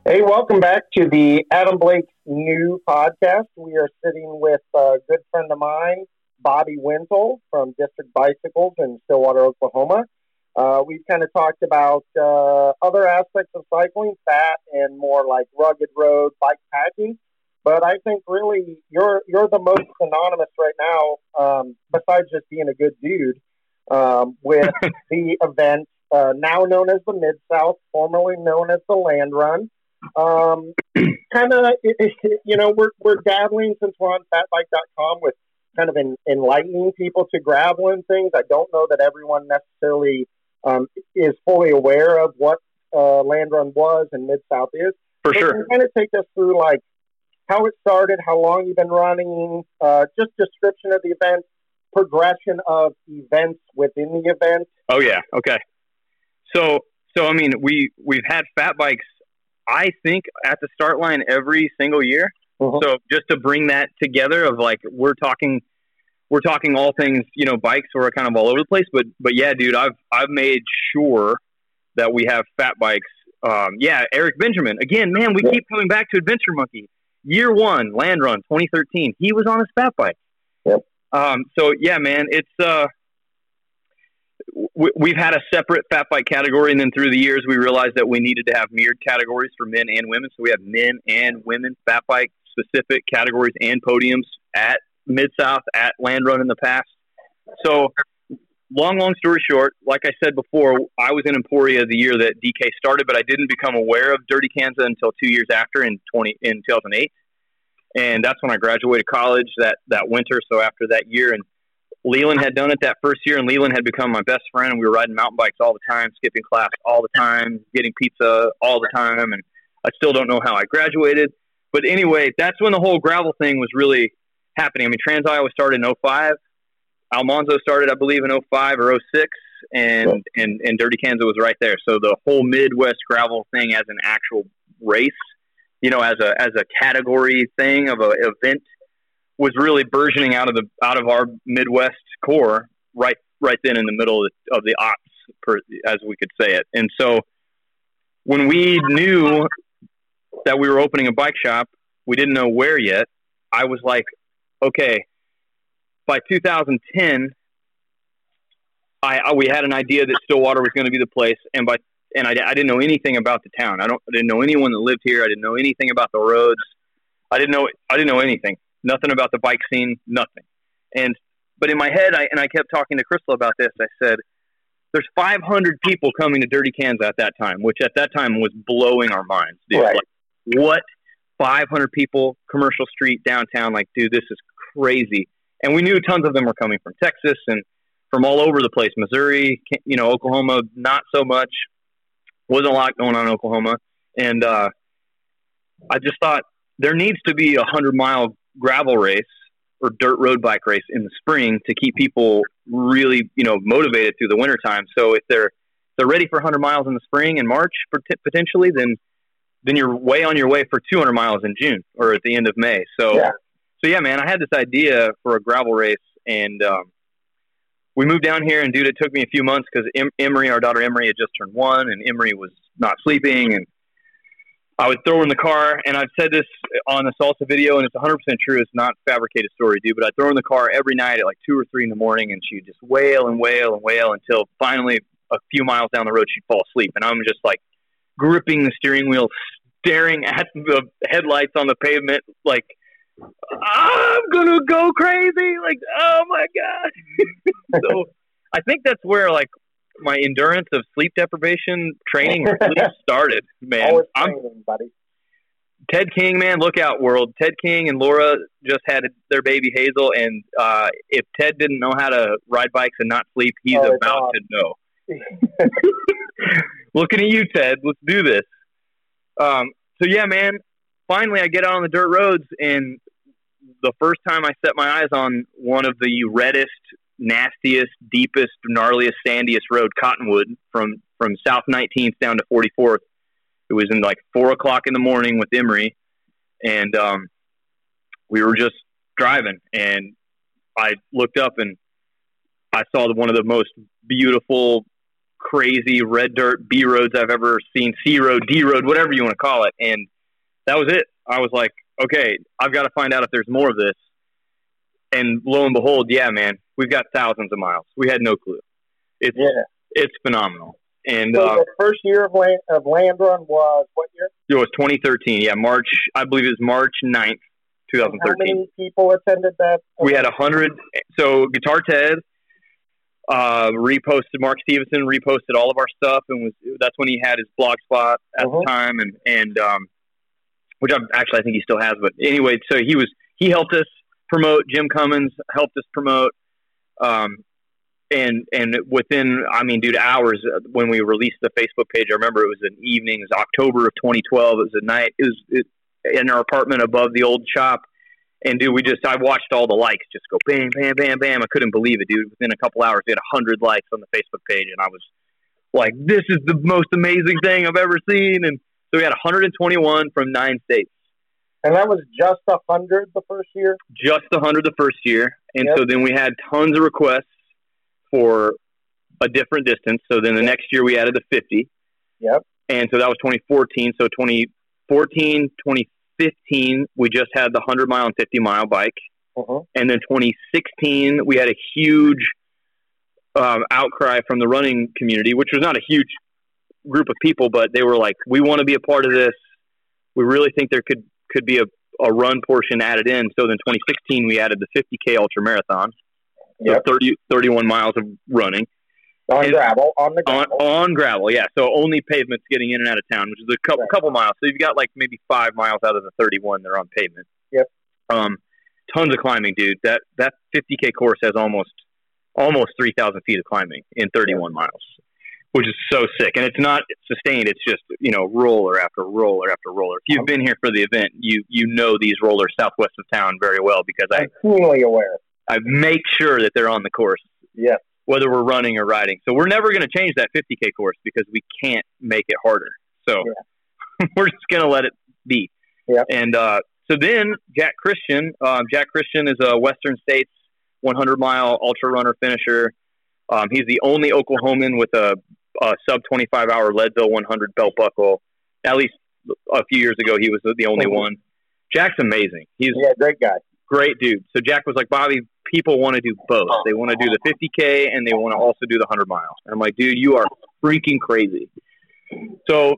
Hey, welcome back to the Adam Blake's New podcast. We are sitting with a good friend of mine, Bobby Wenzel from District Bicycles in Stillwater, Oklahoma. Uh, we've kind of talked about uh, other aspects of cycling, fat and more like rugged road bike packing. But I think really you're you're the most synonymous right now, um, besides just being a good dude, um, with the event uh, now known as the Mid-South, formerly known as the Land Run. Um, kind of, you know, we're we're dabbling since we're on fat bike dot com with kind of en- enlightening people to gravel and things. I don't know that everyone necessarily um, is fully aware of what uh, Land Run was and Mid-South is. For so sure. Can you kind of take us through like how it started, how long you've been running, uh, just description of the event, progression of events within the event. Oh yeah. Okay. So, so, I mean, we, we've had fat bikes, I think, at the start line every single year. Uh-huh. So just to bring that together of like, we're talking, we're talking all things, you know, bikes are kind of all over the place, but, but yeah, dude, I've, I've made sure that we have fat bikes. Um, yeah. Eric Benjamin, again, man, we yeah. keep coming back to Adventure Monkey. Year one, Land Run, twenty thirteen. He was on his fat bike. Yep. Um, so yeah, man, it's, uh, w- we've had a separate fat bike category. And then through the years, we realized that we needed to have mirrored categories for men and women. So we have men and women fat bike specific categories and podiums at Mid-South, at Land Run in the past. So long, long story short, like I said before, I was in Emporia the year that D K started, but I didn't become aware of Dirty Kansas until two years after in twenty in two thousand eight, and that's when I graduated college that that winter. So after that year, and Leland had done it that first year, and Leland had become my best friend. And we were riding mountain bikes all the time, skipping class all the time, getting pizza all the time, and I still don't know how I graduated. But anyway, that's when the whole gravel thing was really happening. I mean, Trans Iowa started in oh five. Almanzo started, I believe, in oh five or oh six, and, cool. and, and Dirty Kansas was right there. So the whole Midwest gravel thing as an actual race, you know, as a as a category thing of an event, was really burgeoning out of the out of our Midwest core right right then in the middle of the, of the ops, per, as we could say it. And so when we knew that we were opening a bike shop, we didn't know where yet. I was like, okay. By two thousand ten, I, I we had an idea that Stillwater was going to be the place, and by and I, I didn't know anything about the town. I don't I didn't know anyone that lived here. I didn't know anything about the roads. I didn't know I didn't know anything. Nothing about the bike scene. Nothing. And but in my head, I and I kept talking to Crystal about this. I said, "There's five hundred people coming to Dirty Kansas at that time," which at that time was blowing our minds. Dude. Right. Like, what? five hundred people, Commercial Street, downtown. Like, dude, this is crazy. And we knew tons of them were coming from Texas and from all over the place. Missouri, you know, Oklahoma, not so much. Wasn't a lot going on in Oklahoma. And uh, I just thought there needs to be a hundred-mile gravel race or dirt road bike race in the spring to keep people really, you know, motivated through the wintertime. So if they're they're ready for one hundred miles in the spring and March potentially, then then you're way on your way for two hundred miles in June or at the end of May. So. Yeah. So, yeah, man, I had this idea for a gravel race, and um, we moved down here, and, dude, it took me a few months because em- Emery, our daughter Emery, had just turned one, and Emery was not sleeping, and I would throw her in the car, and I've said this on the Salsa video, and it's one hundred percent true. It's not a fabricated story, dude, but I'd throw her in the car every night at like two or three in the morning, and she'd just wail and wail and wail until finally a few miles down the road she'd fall asleep, and I'm just, like, gripping the steering wheel, staring at the headlights on the pavement, like, I'm gonna go crazy, like, oh my god. So I think that's where like my endurance of sleep deprivation training really started, man. Always I'm training, buddy. Ted King, man, look out, world. Ted King and Laura just had their baby Hazel, and uh, if Ted didn't know how to ride bikes and not sleep, he's oh, about to know. Looking at you, Ted. Let's do this. Um, so yeah, man. Finally, I get out on the dirt roads, and the first time I set my eyes on one of the reddest, nastiest, deepest, gnarliest, sandiest road, Cottonwood, from, from South nineteenth down to forty-fourth. It was in like four o'clock in the morning with Emery, and um, we were just driving, and I looked up and I saw one of the most beautiful crazy red dirt B roads I've ever seen, C road, D road, whatever you want to call it. And that was it. I was like, okay, I've got to find out if there's more of this. And lo and behold, yeah, man, we've got thousands of miles. We had no clue. It's yeah. it's phenomenal. And so uh, the first year of land, of land run was what year? It was twenty thirteen. Yeah, March. I believe it was March ninth, twenty thirteen. How many people attended that? We had a hundred. So Guitar Ted uh, reposted. Mark Stevenson reposted all of our stuff, and was that's when he had his blog spot at uh-huh. the time, and and um, which I'm actually I think he still has. But anyway, so he was he helped us promote. Jim Cummins helped us promote. Um, And and within, I mean, dude, hours when we released the Facebook page, I remember it was an evening, it was October of twenty twelve. It was a night, it was it, in our apartment above the old shop. And dude, we just, I watched all the likes just go bam, bam, bam, bam. I couldn't believe it, dude. Within a couple hours, we had a hundred likes on the Facebook page. And I was like, this is the most amazing thing I've ever seen. And so we had one hundred twenty-one from nine states. And that was just a hundred the first year? Just a hundred the first year. And yep. so then we had tons of requests for a different distance. So then the next year we added the fifty. Yep. And so that was twenty fourteen. So twenty fourteen, twenty fifteen, we just had the one hundred mile and fifty mile bike. Uh-huh. And then twenty sixteen, we had a huge um, outcry from the running community, which was not a huge group of people, but they were like, we want to be a part of this. We really think there could, could be a, a run portion added in. So then twenty sixteen, we added the fifty K ultra marathon. So yep. thirty, thirty-one miles of running. On and gravel, on the gravel. On, on gravel, yeah. So only pavements getting in and out of town, which is a couple, right. couple miles. So you've got like maybe five miles out of the thirty-one that are on pavement. Yep. Um, tons of climbing, dude. That that fifty K course has almost almost three thousand feet of climbing in thirty-one yep. miles, which is so sick. And it's not sustained. It's just, you know, roller after roller after roller. If you've been here for the event, you you know these rollers southwest of town very well because I'm I, keenly aware. I make sure that they're on the course, yeah. whether we're running or riding. So we're never going to change that fifty K course because we can't make it harder. So yeah. we're just going to let it be. Yeah. And uh, so then Jack Christian, um, Jack Christian is a Western States one hundred mile ultra runner finisher. Um, he's the only Oklahoman with a, a sub twenty-five hour Leadville one hundred belt buckle. At least a few years ago, he was the only mm-hmm. one. Jack's amazing. He's yeah, great guy. Great dude. So Jack was like, Bobby, people want to do both. They want to do the fifty K and they want to also do the one hundred miles. And I'm like, dude, you are freaking crazy. So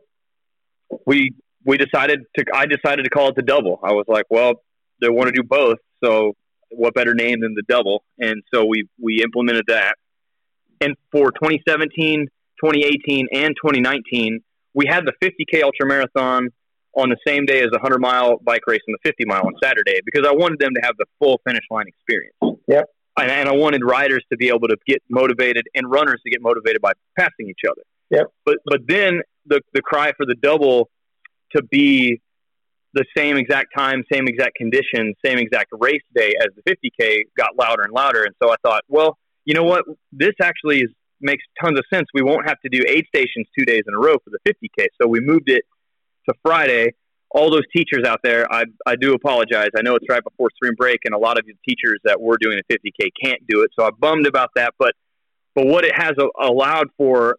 we we decided to, I decided to call it the double. I was like, well, they want to do both. So what better name than the double? And so we, we implemented that. And for twenty seventeen, twenty eighteen, and twenty nineteen, we had the fifty K ultra marathon on the same day as the one hundred mile bike race and the fifty mile on Saturday because I wanted them to have the full finish line experience. Yep. And, and I wanted riders to be able to get motivated and runners to get motivated by passing each other. Yep. But but then the the cry for the double to be the same exact time, same exact condition, same exact race day as the fifty K got louder and louder. And so I thought, well, you know what? This actually is, makes tons of sense. We won't have to do aid stations two days in a row for the fifty K. So we moved it to Friday. All those teachers out there, I I do apologize. I know it's right before spring break, and a lot of the teachers that were doing the fifty K can't do it. So I'm bummed about that. But but what it has allowed for,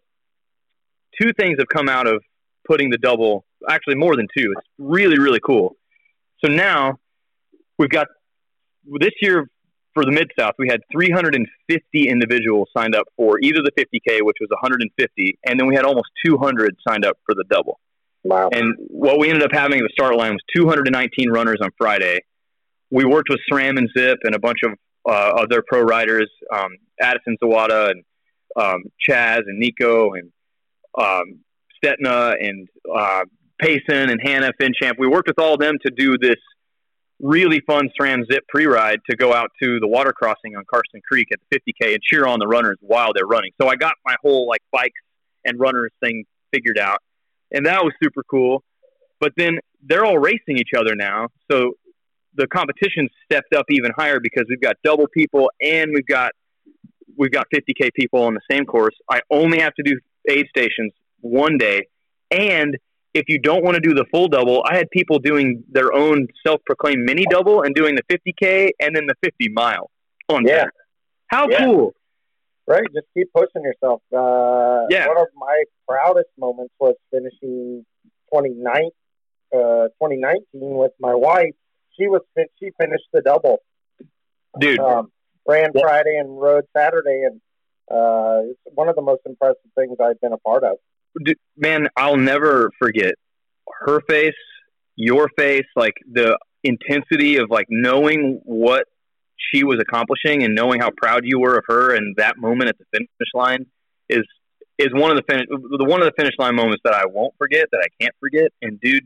two things have come out of putting the double. Actually, more than two. It's really really cool. So now we've got this year for the Mid-South, we had three hundred fifty individuals signed up for either the fifty K, which was one hundred fifty, and then we had almost two hundred signed up for the double. Wow. And what we ended up having at the start line was two hundred nineteen runners on Friday. We worked with SRAM and Zip and a bunch of uh, other pro riders, um, Addison Zawada and um, Chaz and Nico and um, Stetna and uh, Payson and Hannah Finchamp. We worked with all of them to do this really fun SRAM Zip pre-ride to go out to the water crossing on Carson Creek at the fifty K and cheer on the runners while they're running. So I got my whole like bikes and runners thing figured out. And that was super cool. But then they're all racing each other now. So the competition stepped up even higher because we've got double people and we've got we've got fifty K people on the same course. I only have to do aid stations one day. And if you don't want to do the full double, I had people doing their own self-proclaimed mini double and doing the fifty K and then the fifty mile on yeah. there. How yeah. cool. Right, just keep pushing yourself. Uh, Yeah. One of my proudest moments was finishing twenty-nine, uh, twenty nineteen with my wife. She was she finished the double. Dude. Um, ran Well- Friday and rode Saturday, and uh, it's one of the most impressive things I've been a part of. Dude, man, I'll never forget her face, your face, like the intensity of like knowing what she was accomplishing and knowing how proud you were of her, and that moment at the finish line is is one of the finish the one of the finish line moments that I won't forget, that I can't forget. And dude,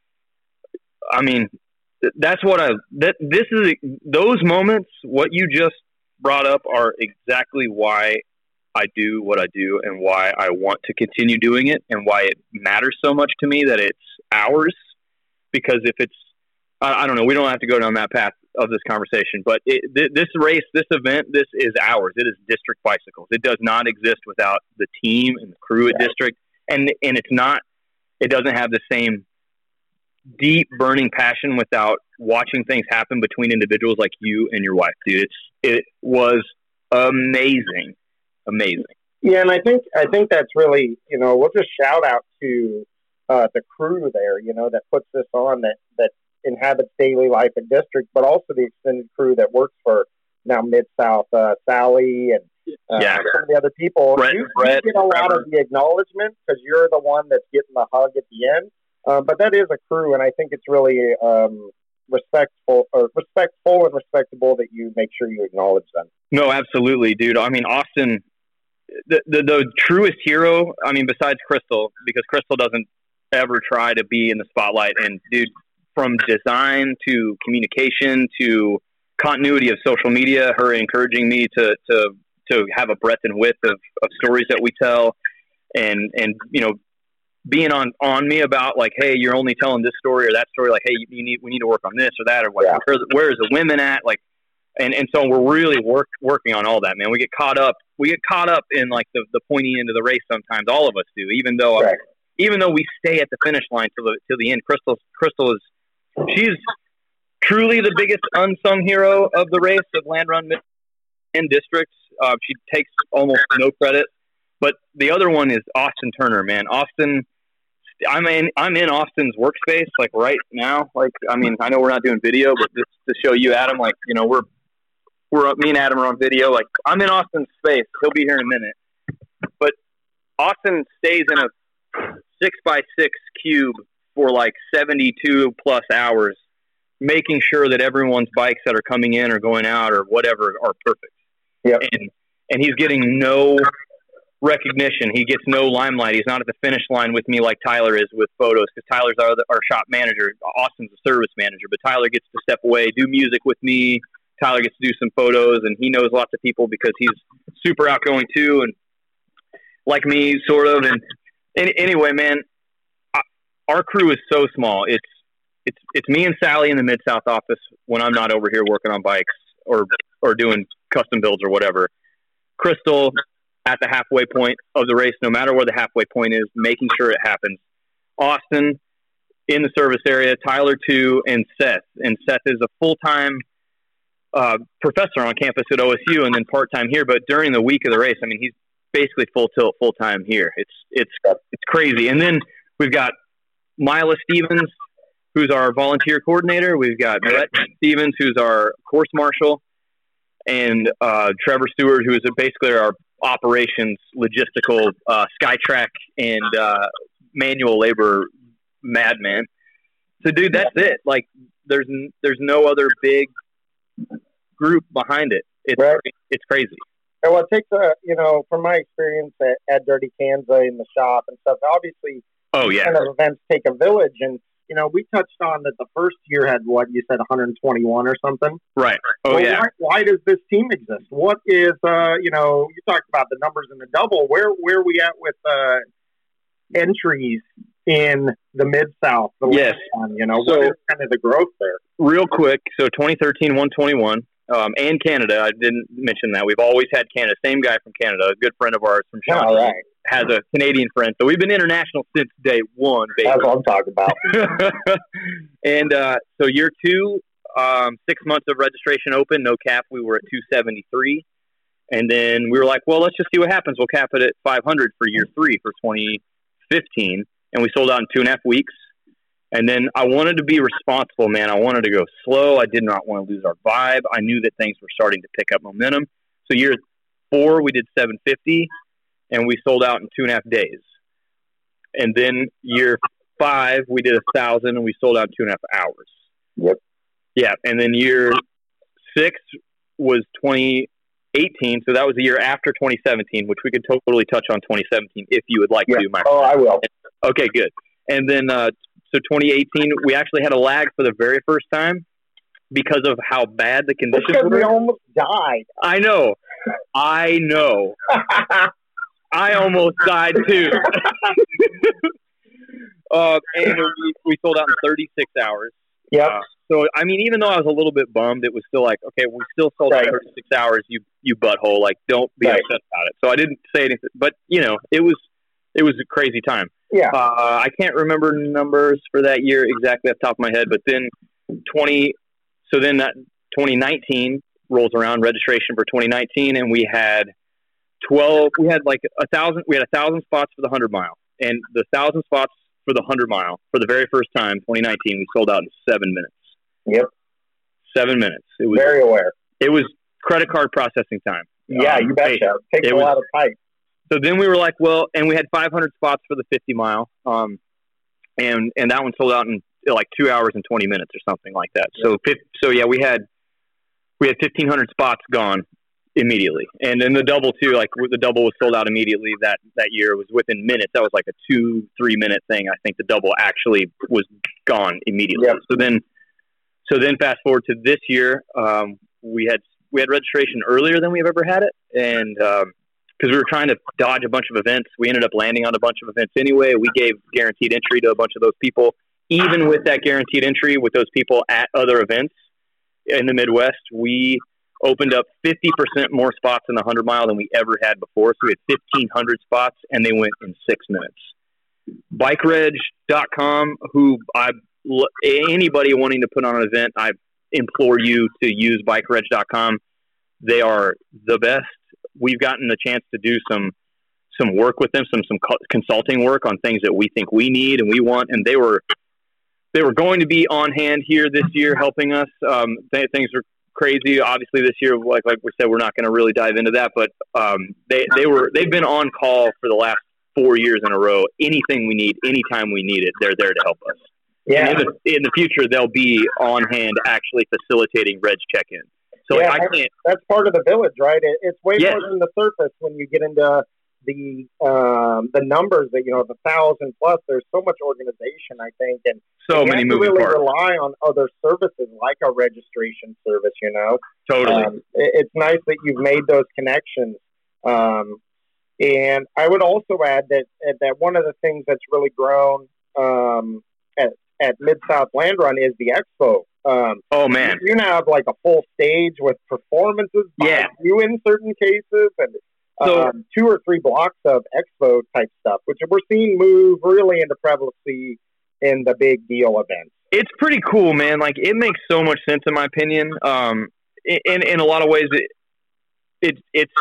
I mean, that's what I that this is those moments. What you just brought up are exactly why I do what I do and why I want to continue doing it and why it matters so much to me that it's ours. Because if it's, I, I don't know, we don't have to go down that path of this conversation, but it, th- this race, this event, this is ours. It is District Bicycles. It does not exist without the team and the crew at District. And, and it's not, it doesn't have the same deep burning passion without watching things happen between individuals like you and your wife, dude. It's, it was amazing. Amazing. Yeah, and I think I think that's really, you know, we'll just shout out to uh, the crew there, you know, that puts this on, that that inhabits daily life at District, but also the extended crew that works for now Mid-South, uh, Sally and uh, Yeah. some of the other people. Brett- you, Brett, you get a lot Trevor. of the acknowledgement because you're the one that's getting the hug at the end. Uh, but that is a crew, and I think it's really um, respectful, or respectful and respectable that you make sure you acknowledge them. No, absolutely, dude. I mean, Austin, the, the the truest hero, I mean, besides Crystal, because Crystal doesn't ever try to be in the spotlight. And, dude, from design to communication to continuity of social media, her encouraging me to to, to have a breadth and width of, of stories that we tell, and, and you know, being on, on me about, like, hey, you're only telling this story or that story, like, hey, you, you need we need to work on this or that, or what, Yeah. where, where is the women at, like. And and so we're really work, working on all that, man. We get caught up. We get caught up in like the, the pointy end of the race sometimes. All of us do, even though Right. even though we stay at the finish line till the till the end. Crystal Crystal is she's truly the biggest unsung hero of the race of Land Run and Districts. Uh, she takes almost no credit, but the other one is Austin Turner, man. Austin. I'm in. I'm in Austin's workspace, like right now. Like, I mean, I know we're not doing video, but just to show you, Adam, like, you know, we're we're me and Adam are on video. Like, I'm in Austin's space. He'll be here in a minute. But Austin stays in a six by six cube for like seventy-two plus hours, making sure that everyone's bikes that are coming in or going out or whatever are perfect. Yep. And and he's getting no recognition. He gets no limelight. He's not at the finish line with me like Tyler is with photos, because Tyler's our, our shop manager. Austin's a service manager, but Tyler gets to step away, do music with me. Tyler gets to do some photos, and he knows lots of people because he's super outgoing too, and like me, sort of. And, and anyway, man, I, our crew is so small. It's it's it's me and Sally in the Mid-South office when I'm not over here working on bikes or or doing custom builds or whatever. Crystal at the halfway point of the race, no matter where the halfway point is, making sure it happens. Austin in the service area, Tyler too, and Seth. And Seth is a full-time uh, professor on campus at O S U and then part-time here. But during the week of the race, I mean, he's basically full tilt, full-time here. It's it's it's crazy. And then we've got Mila Stevens, who's our volunteer coordinator. We've got Brett Stevens, who's our course marshal, and uh, Trevor Stewart, who is basically our operations, logistical, uh, Skytrack, and uh, manual labor madman. So, dude, that's it. Like, there's there's no other big group behind it. It's Right. it's crazy. And what takes a, you know, from my experience at, at Dirty Kansas in the shop and stuff, obviously, Oh yeah, kind of events take a village. And, you know, we touched on that the first year had, what, you said one hundred twenty-one or something? right. Oh Well, yeah. Why, why does this team exist? What is, uh, you know, you talked about the numbers in the double. Where where are we at with uh, entries in the Mid-South? The Yes. one, you know, So- what is kind of the growth there? Real quick, so twenty thirteen, one twenty-one, um, and Canada. I didn't mention that. We've always had Canada. Same guy from Canada, a good friend of ours from Shawnee, All right. has a Canadian friend. So we've been international since day one, baby. That's what I'm talking about. And uh, so year two, um, six months of registration open, no cap. We were at two seventy-three. And then we were like, well, let's just see what happens. We'll cap it at five hundred for year three for twenty fifteen. And we sold out in two and a half weeks. And then I wanted to be responsible, man. I wanted to go slow. I did not want to lose our vibe. I knew that things were starting to pick up momentum. So year four, we did seven fifty, and we sold out in two and a half days. And then year five, we did a thousand, and we sold out in two and a half hours. Yep. Yeah. And then year six was twenty eighteen. So that was the year after twenty seventeen, which we could totally touch on twenty seventeen if you would like yeah. to. My oh, I will. Okay, good. And then, uh, so twenty eighteen, we actually had a lag for the very first time because of how bad the conditions because were. We almost died. I know. I know. I almost died too. uh, and we, we sold out in thirty-six hours. Yeah. Uh, so, I mean, even though I was a little bit bummed, it was still like, okay, we still sold out in thirty-six hours, you you butthole. Like, don't be right. upset about it. So I didn't say anything. But, you know, it was it was a crazy time. Yeah. Uh, I can't remember numbers for that year exactly off the top of my head, but then twenty so then that twenty nineteen rolls around, registration for twenty nineteen, and we had twelve we had like a thousand we had a thousand spots for the hundred mile. And the thousand spots for the hundred mile for the very first time, twenty nineteen, we sold out in seven minutes. Yep. Seven minutes. It was very aware. It was credit card processing time. Yeah, um, you betcha. It takes it a was, lot of time. So then we were like, well, and we had five hundred spots for the fifty mile, um, and and that one sold out in like two hours and twenty minutes or something like that. Yeah. So, so yeah, we had we had fifteen hundred spots gone immediately, and then the double too. Like the double was sold out immediately that that year. It was within minutes. That was like a two three minute thing. I think the double actually was gone immediately. Yep. So then, so then fast forward to this year, um, we had we had registration earlier than we've ever had it, and um, because we were trying to dodge a bunch of events. We ended up landing on a bunch of events anyway. We gave guaranteed entry to a bunch of those people. Even with that guaranteed entry with those people at other events in the Midwest, we opened up fifty percent more spots in the hundred mile than we ever had before. So we had fifteen hundred spots, and they went in six minutes. Bike Reg dot com, who I, anybody wanting to put on an event, I implore you to use Bike Reg dot com. They are the best. We've gotten the chance to do some some work with them, some some co- consulting work on things that we think we need and we want, and they were they were going to be on hand here this year helping us. Um, th- things are crazy, obviously this year. Like like we said, we're not going to really dive into that, but um, they they were they've been on call for the last four years in a row. Anything we need, anytime we need it, they're there to help us. Yeah. And in the, in the future, they'll be on hand, actually facilitating reg check-in. So yeah, like, I can't. That's part of the village, right? It, it's way yes. more than the surface when you get into the um, the numbers that you know, the thousand plus. There's so much organization, I think, and so you many have to moving really parts. Rely on other services like a registration service. You know, totally. Um, it, it's nice that you've made those connections. Um, and I would also add that that one of the things that's really grown um, at at Mid-South Land Run is the expo. Um, oh man! You, you now have like a full stage with performances by yeah. you in certain cases, and so, um, two or three blocks of expo type stuff, which we're seeing move really into prevalency in the big deal events. It's pretty cool, man. Like it makes so much sense in my opinion. Um, in in a lot of ways, it, it it's.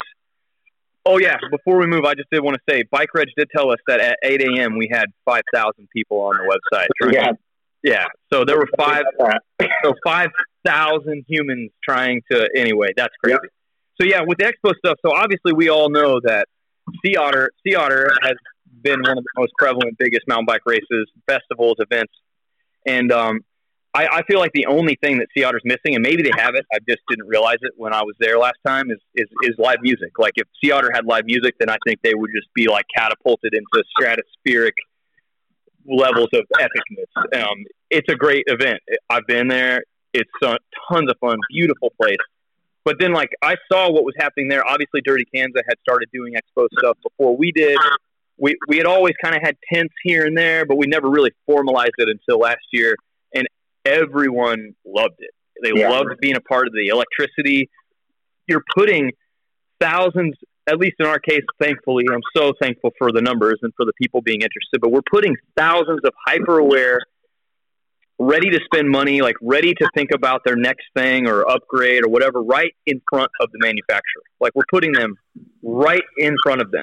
Oh yeah! Before we move, I just did want to say, Bike Reg did tell us that at eight a.m. we had five thousand people on the website. Trying yeah. To, Yeah, so there were five, so five thousand humans trying to. Anyway, that's crazy. Yep. So yeah, with the expo stuff. So obviously, we all know that Sea Otter, Sea Otter has been one of the most prevalent, biggest mountain bike races, festivals, events, and um, I, I feel like the only thing that Sea Otter's missing, and maybe they have it, I just didn't realize it when I was there last time, is is, is live music. Like if Sea Otter had live music, then I think they would just be like catapulted into stratospheric levels of epicness. Um, it's a great event. I've been there. It's uh, tons of fun, beautiful place. But then, like, I saw what was happening there. Obviously, Dirty Kansas had started doing expo stuff before we did. We we had always kind of had tents here and there, but we never really formalized it until last year. And everyone loved it. They yeah. loved being a part of the electricity. You're putting thousands, at least in our case, thankfully, I'm so thankful for the numbers and for the people being interested, but we're putting thousands of hyper-aware ready to spend money, like ready to think about their next thing or upgrade or whatever, right in front of the manufacturer. Like we're putting them right in front of them.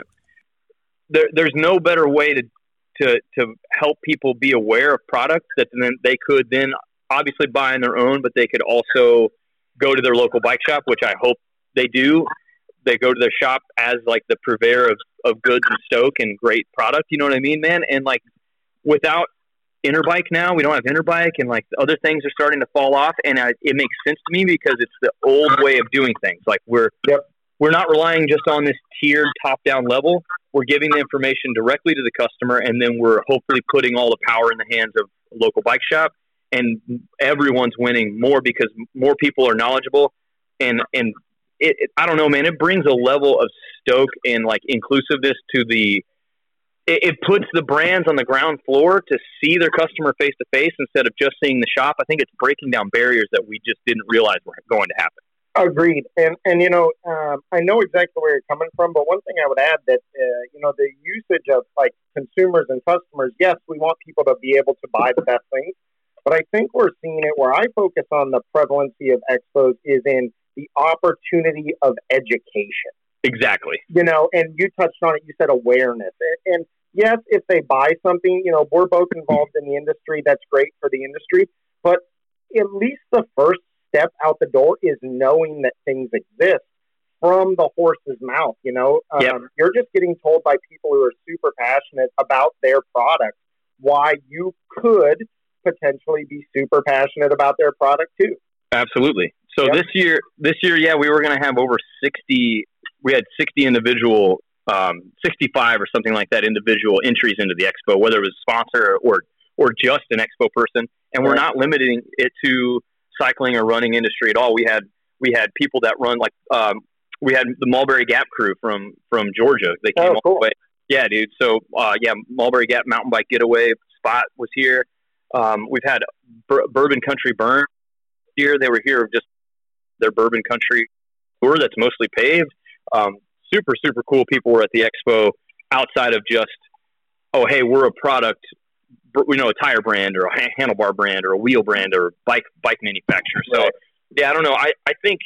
There, there's no better way to, to, to help people be aware of products that then they could then obviously buy on their own, but they could also go to their local bike shop, which I hope they do. They go to their shop as like the purveyor of, of goods and stoke and great product. You know what I mean, man? And like without Interbike now, we don't have Interbike, and like the other things are starting to fall off. And I, it makes sense to me because it's the old way of doing things. Like we're, yep. we're not relying just on this tiered top down level. We're giving the information directly to the customer. And then we're hopefully putting all the power in the hands of a local bike shop, and everyone's winning more because more people are knowledgeable. And, and it, it, I don't know, man, it brings a level of stoke and like inclusiveness to the, it, it puts the brands on the ground floor to see their customer face to face instead of just seeing the shop. I think it's breaking down barriers that we just didn't realize were going to happen. Agreed. And, and you know, um, I know exactly where you're coming from, but one thing I would add that, uh, you know, the usage of like consumers and customers, yes, we want people to be able to buy the best things, but I think we're seeing it where I focus on the prevalency of expos is in the opportunity of education. Exactly. You know, and you touched on it, you said awareness. And, and yes, if they buy something, you know, we're both involved in the industry. That's great for the industry. But at least the first step out the door is knowing that things exist from the horse's mouth. You know, yep. um, you're just getting told by people who are super passionate about their product why you could potentially be super passionate about their product too. Absolutely. So yep. this year, this year, yeah, we were going to have over sixty. We had sixty individual, um, sixty-five or something like that, individual entries into the expo, whether it was a sponsor or or just an expo person. And we're not limiting it to cycling or running industry at all. We had we had people that run like um, we had the Mulberry Gap crew from from Georgia. They came oh, all cool. the way. Yeah, dude. So uh, yeah, Mulberry Gap mountain bike getaway spot was here. Um, we've had Bur- Bourbon Country Burn here. They were here just their Bourbon Country tour that's mostly paved. Um, super, super cool people were at the expo outside of just, oh, hey, we're a product, you know, a tire brand or a handlebar brand or a wheel brand or bike bike manufacturer. So, right. yeah, I don't know. I, I think,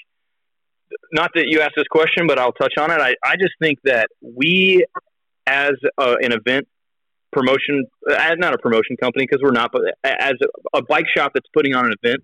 not that you asked this question, but I'll touch on it. I, I just think that we, as a, an event promotion, as not a promotion company, because we're not, but as a, a bike shop that's putting on an event,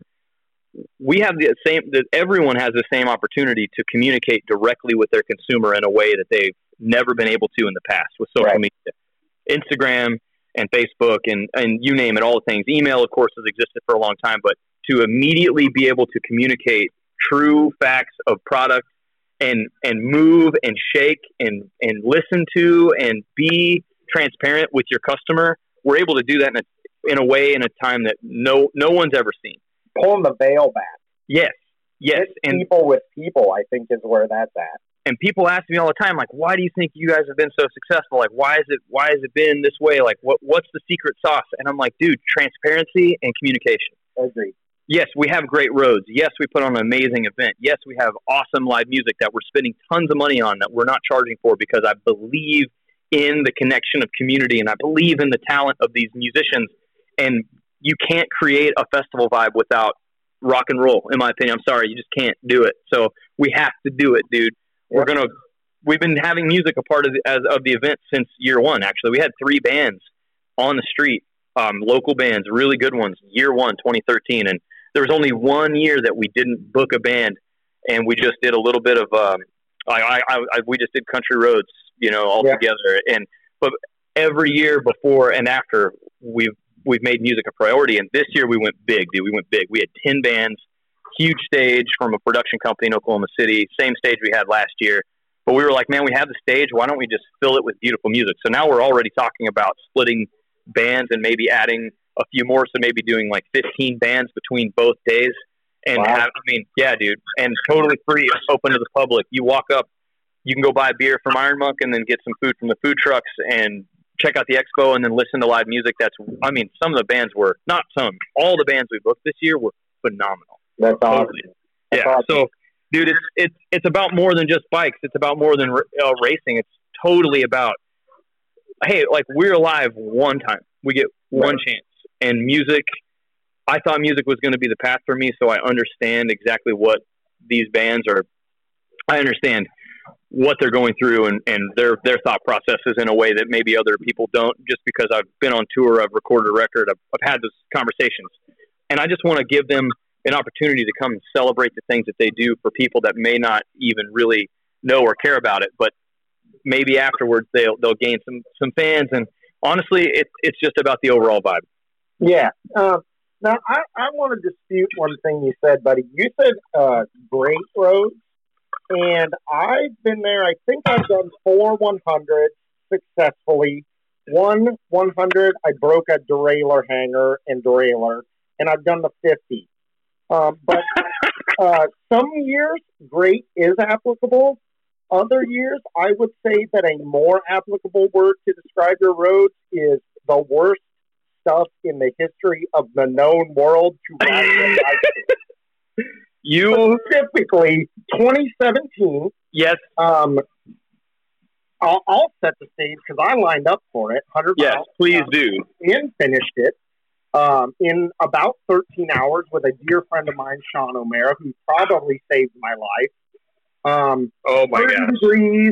we have the same, that everyone has the same opportunity to communicate directly with their consumer in a way that they've never been able to in the past with social right. media, Instagram and Facebook and, and you name it, all the things. Email, of course, has existed for a long time, but to immediately be able to communicate true facts of product and, and move and shake and, and listen to and be transparent with your customer, we're able to do that in a, in a way, in a time that no, no one's ever seen. Pulling the veil back. Yes. Yes. It's and people with people, I think, is where that's at. And people ask me all the time, like, why do you think you guys have been so successful? Like, why is it, why has it been this way? Like, what, what's the secret sauce? And I'm like, dude, transparency and communication. Agreed. Yes, we have great roads. Yes, we put on an amazing event. Yes, we have awesome live music that we're spending tons of money on that we're not charging for because I believe in the connection of community and I believe in the talent of these musicians. And you can't create a festival vibe without rock and roll, in my opinion. I'm sorry, you just can't do it. So we have to do it, dude. We're going to, we've been having music a part of the, as, of the event since year one, actually. We had three bands on the street, um, local bands, really good ones, year one, twenty thirteen. And there was only one year that we didn't book a band and we just did a little bit of, um, I, I, I, we just did Country Roads, you know, all yeah. together. And, but every year before and after we've, we've made music a priority. And this year we went big, dude. We went big. We had ten bands, huge stage from a production company in Oklahoma City, same stage we had last year. But we were like, man, we have the stage. Why don't we just fill it with beautiful music? So now we're already talking about splitting bands and maybe adding a few more. So maybe doing like fifteen bands between both days. And wow. have, I mean, yeah, dude, and totally free, open to the public. You walk up, you can go buy beer from Iron Monk and then get some food from the food trucks and check out the expo and then listen to live music. That's, I mean, some of the bands were, not some, all the bands we booked this year were phenomenal. That's awesome. That's yeah. awesome. So, dude, it's, it's, it's about more than just bikes. It's about more than uh, racing. It's totally about, hey, like we're alive one time. We get one right. chance. And music I thought music was going to be the path for me, so I understand exactly what these bands are. I understand what they're going through and, and their their thought processes in a way that maybe other people don't. Just because I've been on tour, I've recorded a record, I've, I've had those conversations, and I just want to give them an opportunity to come and celebrate the things that they do for people that may not even really know or care about it, but maybe afterwards they'll they'll gain some some fans. And honestly, it, it's just about the overall vibe. Yeah. Uh, now, I, I want to dispute one thing you said, buddy. You said uh, great roads, and I've been there. I think I've done four one hundreds successfully. One one hundred, I broke a derailleur hanger and derailleur, and I've done the fifty. Um, but uh, some years, great is applicable. Other years, I would say that a more applicable word to describe your roads is the worst stuff in the history of the known world to ride a bicycle. You Specifically, twenty seventeen. Yes. Um, I'll, I'll set the stage because I lined up for it. one hundred Yes, miles, please um, do. And finished it um, in about thirteen hours with a dear friend of mine, Sean O'Mara, who probably saved my life. Um, Oh my thirty gosh. degrees,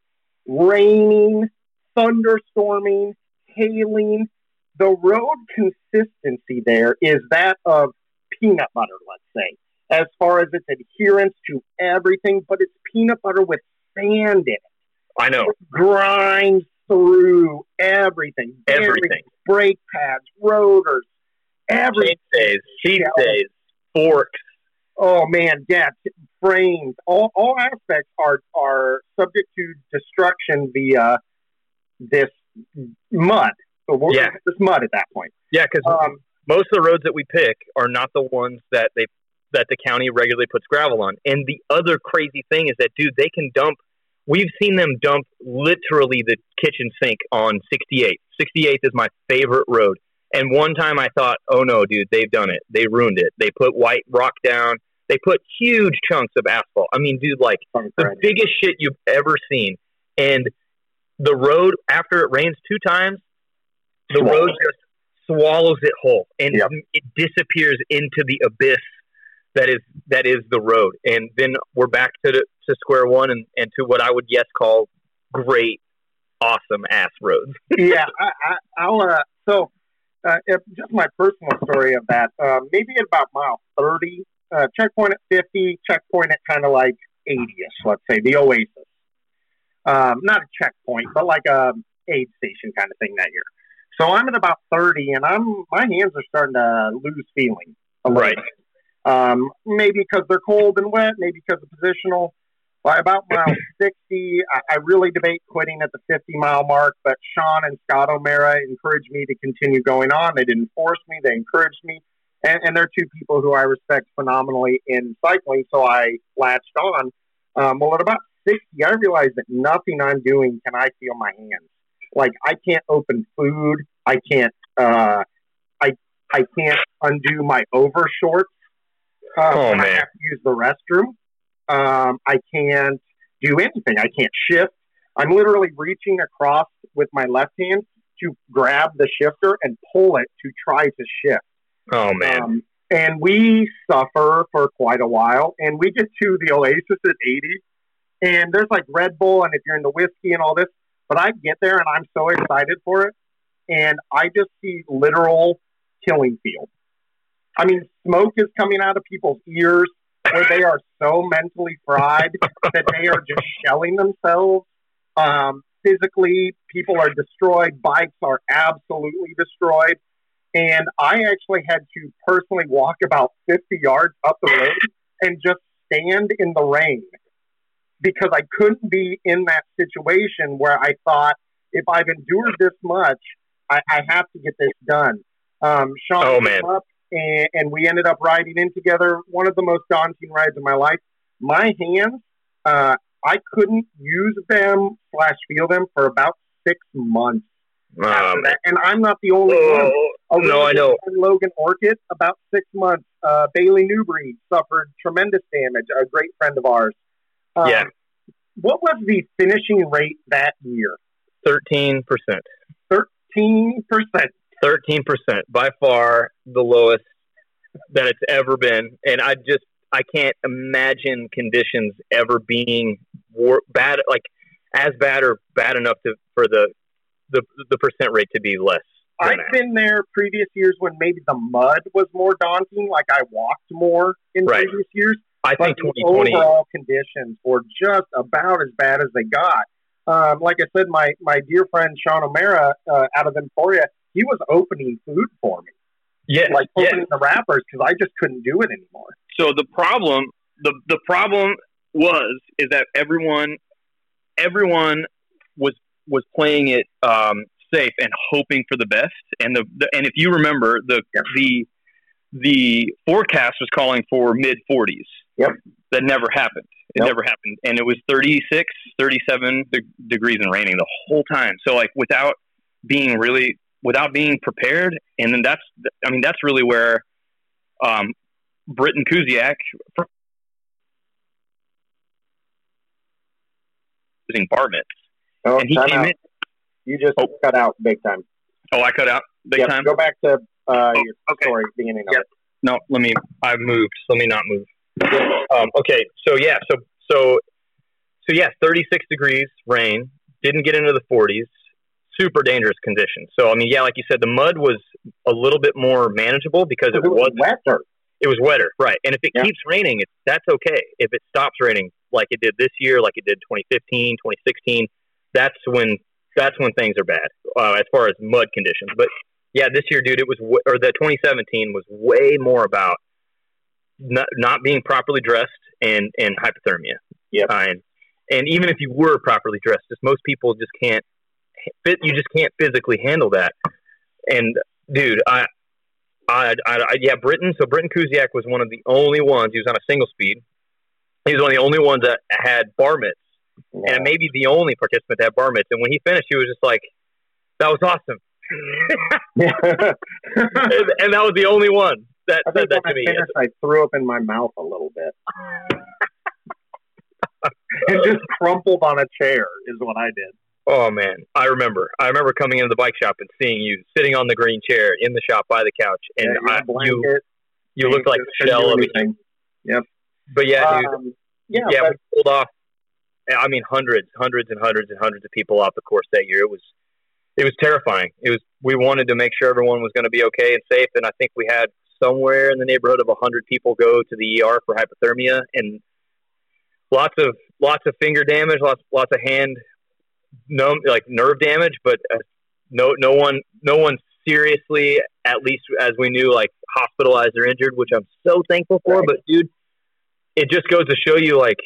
raining, thunderstorming, hailing. The road consistency there is that of peanut butter, let's say, as far as its adherence to everything, but it's peanut butter with sand in it. I know. It grinds through everything. Everything. Bearings, brake pads, rotors, everything. Chainstays, sheet Yeah. stays, forks. Oh man, yeah, t- frames, all all aspects are are subject to destruction via this mud. So we're Yeah. this mud at that point. Yeah, because Um, most of the roads that we pick are not the ones that they that the county regularly puts gravel on. And the other crazy thing is that, dude, they can dump. We've seen them dump literally the kitchen sink on sixty-eight. sixty-eighth is my favorite road. And one time I thought, oh no, dude, they've done it. They ruined it. They put white rock down. They put huge chunks of asphalt. I mean, dude, like the biggest shit you've ever seen. And the road, after it rains two times, the Swallow. road just swallows it whole, and Yep. it disappears into the abyss that is that is the road. And then we're back to the, to square one and, and to what I would yes call great, awesome ass roads. yeah, I, I, I'll. Uh, so, uh, if, just my personal story of that. Uh, maybe at about mile thirty, uh, checkpoint at fifty, checkpoint at kind of like eighty-ish. Let's say the Oasis. Um, not a checkpoint, but like a aid station kind of thing that year. So I'm at about thirty, and I'm my hands are starting to lose feeling. A little Right. bit. Um, maybe because they're cold and wet, maybe because of positional. By about mile sixty, I, I really debate quitting at the fifty mile mark, but Sean and Scott O'Mara encouraged me to continue going on. They didn't force me, they encouraged me. And, and they're two people who I respect phenomenally in cycling, so I latched on. Um, well, at about sixty, I realized that nothing I'm doing can I feel my hands. Like, I can't open food. I can't, uh, I, I can't undo my overshorts. Uh, Oh, when I man. have to use the restroom. Um, I can't do anything. I can't shift. I'm literally reaching across with my left hand to grab the shifter and pull it to try to shift. Oh man. Um, and we suffer for quite a while. And we get to the Oasis at eighty. And there's like Red Bull, and if you're into whiskey and all this. But I get there, and I'm so excited for it. And I just see literal killing field. I mean, smoke is coming out of people's ears where they are so mentally fried that they are just shelling themselves. Um, physically, people are destroyed. Bikes are absolutely destroyed. And I actually had to personally walk about fifty yards up the road and just stand in the rain because I couldn't be in that situation where I thought, if I've endured this much, I, I have to get this done. Um, Sean Oh, came man. up, and, and we ended up riding in together. One of the most daunting rides of my life. My hands, uh, I couldn't use them slash feel them for about six months after Um, that. And I'm not the only one. oh, A no, I really know. good friend, Logan Orchid, about six months. Uh, Bailey Newbury suffered tremendous damage, a great friend of ours. Um, Yeah. What was the finishing rate that year? Thirteen percent. thirteen percent. Thirteen percent. By far the lowest that it's ever been. And I just, I can't imagine conditions ever being war- bad, like as bad or bad enough to, for the, the, the percent rate to be less. I've that. been there previous years when maybe the mud was more daunting. Like I walked more in right. previous years. I think the overall conditions were just about as bad as they got. Um, like I said, my, my dear friend Sean O'Mara uh, out of Emporia, he was opening food for me. Yeah, like opening yeah. the wrappers because I just couldn't do it anymore. So the problem, the the problem was is that everyone, everyone was was playing it um, safe and hoping for the best. And the, the and if you remember, the yep. the the forecast was calling for mid forties. Yep. That never happened. It yep. never happened. And it was thirty-six, thirty-seven de- degrees and raining the whole time. So like without being really, without being prepared. And then that's, I mean, that's really where um, Britton Kuziak using bar mitts. Oh, and he time came out. in. You just oh. cut out big time. Oh, I cut out big yep. time? Go back to uh, oh, your okay. story, beginning of yep. it. No, let me, I've moved. Let me not move. Um, okay, so yeah, so so so yeah, thirty-six degrees, rain, didn't get into the forties, super dangerous conditions. So I mean, yeah, like you said, the mud was a little bit more manageable because it, it was wasn't, wetter. It was wetter, right? And if it yeah. keeps raining, it's, that's okay. If it stops raining, like it did this year, like it did twenty fifteen, twenty sixteen, that's when that's when things are bad uh, as far as mud conditions. But yeah, this year, dude, it was w- or the twenty seventeen was way more about Not, not being properly dressed and, and hypothermia. Yeah. Uh, and, and even if you were properly dressed, just most people just can't fit. You just can't physically handle that. And dude, I, I, I, I yeah, Britton. So Britton Kuziak was one of the only ones. He was on a single speed. He was one of the only ones that had bar mitts, yeah. and maybe the only participant that had bar mitts. And when he finished, he was just like, "That was awesome." and, and that was the only one. That, I think that, when to I me. finished, I threw up in my mouth a little bit. And just crumpled on a chair is what I did. Oh, man. I remember. I remember coming into the bike shop and seeing you sitting on the green chair in the shop by the couch. And yeah, I, blanket, you you looked like a shell of anything. Yep. But yeah, dude. Um, yeah, yeah but, we pulled off, I mean, hundreds, hundreds and hundreds and hundreds of people off the course that year. It was It was terrifying. It was. We wanted to make sure everyone was going to be okay and safe, and I think we had somewhere in the neighborhood of one hundred people go to the E R for hypothermia, and lots of lots of finger damage, lots lots of hand numb, like nerve damage, but uh, no no one no one seriously, at least as we knew, like hospitalized or injured, which I'm so thankful for. Right. But dude, it just goes to show you, like,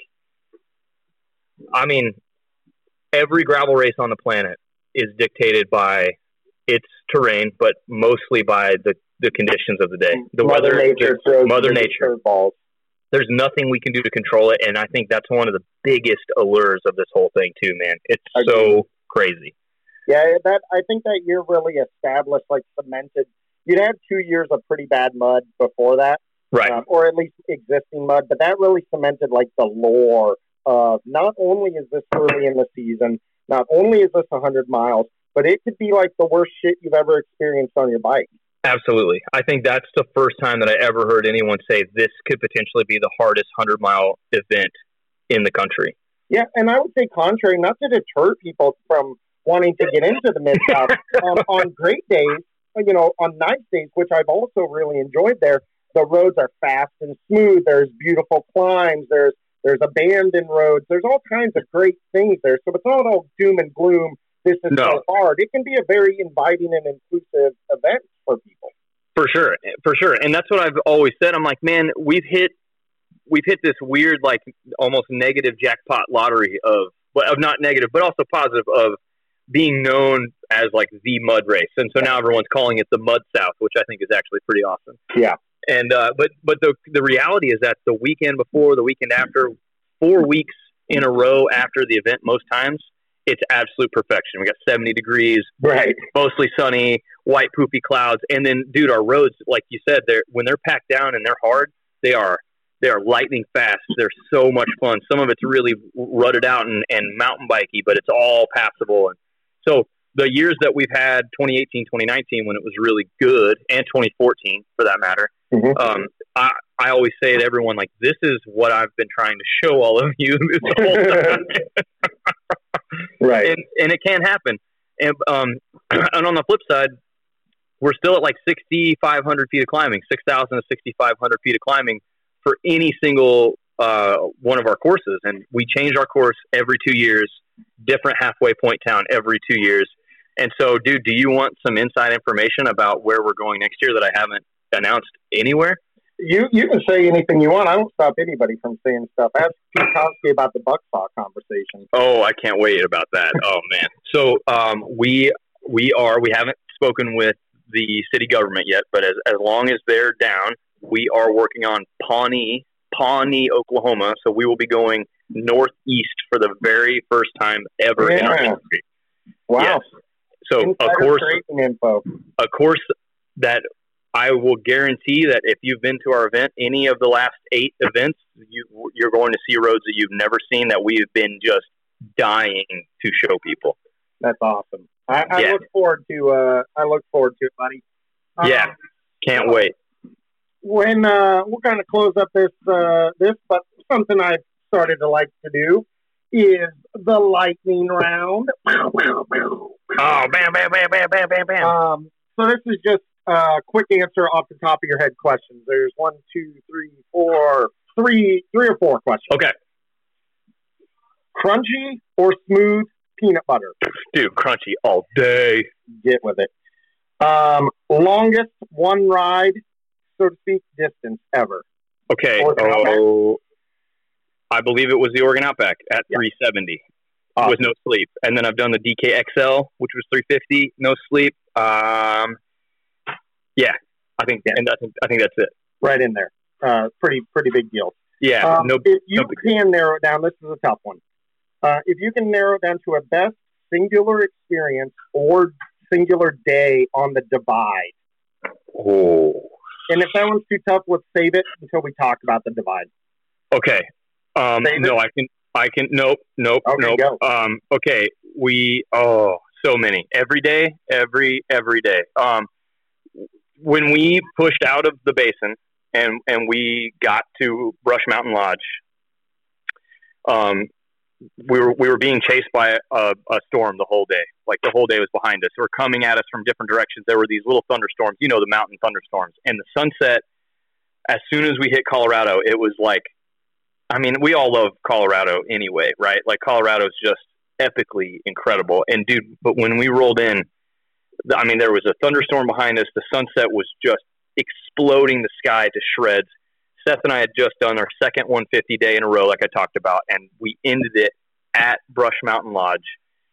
I mean, every gravel race on the planet is dictated by its terrain, but mostly by the, the conditions of the day. The Mother weather, Nature. the, Mother Nature. Balls. There's nothing we can do to control it, and I think that's one of the biggest allures of this whole thing too, man. It's so crazy. Yeah, that I think that year really established, like cemented. You'd had two years of pretty bad mud before that, right? Um, or at least existing mud, but that really cemented like the lore of not only is this early in the season, not only is this one hundred miles, but it could be like the worst shit you've ever experienced on your bike. Absolutely. I think that's the first time that I ever heard anyone say this could potentially be the hardest hundred-mile event in the country. Yeah, and I would say contrary, not to deter people from wanting to get into the Mid-South. um, on great days, you know, on nice days, which I've also really enjoyed there, the roads are fast and smooth. There's beautiful climbs. There's there's abandoned roads. There's all kinds of great things there. So it's not all doom and gloom. This is no. so hard. It can be a very inviting and inclusive event for people. For sure, for sure. And that's what I've always said. I'm like, man, we've hit we've hit this weird, like, almost negative jackpot lottery of, of not negative, but also positive, of being known as like the mud race. And so now everyone's calling it the Mud South, which I think is actually pretty awesome. Yeah. And, uh, but, but the, the reality is that the weekend before, the weekend after, four weeks in a row after the event, most times it's absolute perfection. We got seventy degrees, right? Mostly sunny, white poopy clouds. And then, dude, our roads, like you said, they're, when they're packed down and they're hard, they are, they are lightning fast. They're so much fun. Some of it's really rutted out and, and mountain bikey, but it's all passable. And so the years that we've had, twenty eighteen, twenty nineteen, when it was really good, and twenty fourteen for that matter, mm-hmm. um, I, I always say to everyone, like, this is what I've been trying to show all of you this whole time. Right. And, and it can happen. And, um, and on the flip side, we're still at like sixty-five hundred feet of climbing, six thousand to sixty-five hundred feet of climbing for any single uh, one of our courses. And we change our course every two years, different halfway point town every two years. And so, dude, do you want some inside information about where we're going next year that I haven't announced anywhere? You you can say anything you want. I won't stop anybody from saying stuff. Ask Pete Kosky about the Bucksaw conversation. Oh, I can't wait about that. Oh, man. So um, we we are, we haven't spoken with the city government yet, but as, as long as they're down, we are working on Pawnee, Pawnee, Oklahoma. So we will be going northeast for the very first time ever yeah. in our history. Wow. Yes. So Insider a course, info. a course that I will guarantee that if you've been to our event, any of the last eight events, you, you're going to see roads that you've never seen that we have been just dying to show people. That's awesome. I, I yeah. look forward to. Uh, I look forward to it, buddy. Um, yeah, can't wait. When uh, we'll kind of close up this uh, this, but something I've started to like to do is the lightning round. Oh, bam, bam, bam, bam, bam, bam, bam. Um, so this is just a quick answer off the top of your head questions. There's one, two, three, four, three, three or four questions. Okay. Crunchy or smooth peanut butter? Dude, crunchy all day. Get with it. Um, longest one ride, so to speak, distance ever. Okay. Oh, I believe it was the Oregon Outback at yeah. three seventy awesome. With no sleep. And then I've done the D K X L, which was three fifty, no sleep. Um, yeah, I think, yeah. and I think, I think that's it. Right in there. Uh, pretty, pretty big deal. Yeah. Um, no, if you no can narrow it down, this is a tough one. Uh, if you can narrow it down to a best singular experience or singular day on the Divide. Oh. And if that one's too tough, let's save it until we talk about the Divide. Okay. Um, no, I can, I can, nope, nope, okay, nope. Go. Um, okay. We, oh, so many. Every day, every, every day. Um, when we pushed out of the basin and, and we got to Brush Mountain Lodge, um, we were, we were being chased by a, a storm the whole day. Like the whole day was behind us. They were coming at us from different directions. There were these little thunderstorms, you know, the mountain thunderstorms, and the sunset, as soon as we hit Colorado, it was like, I mean, we all love Colorado anyway, right? Like Colorado's just epically incredible. And dude, but when we rolled in, I mean, there was a thunderstorm behind us. The sunset was just exploding the sky to shreds. Seth and I had just done our second one fifty day in a row, like I talked about, and we ended it at Brush Mountain Lodge.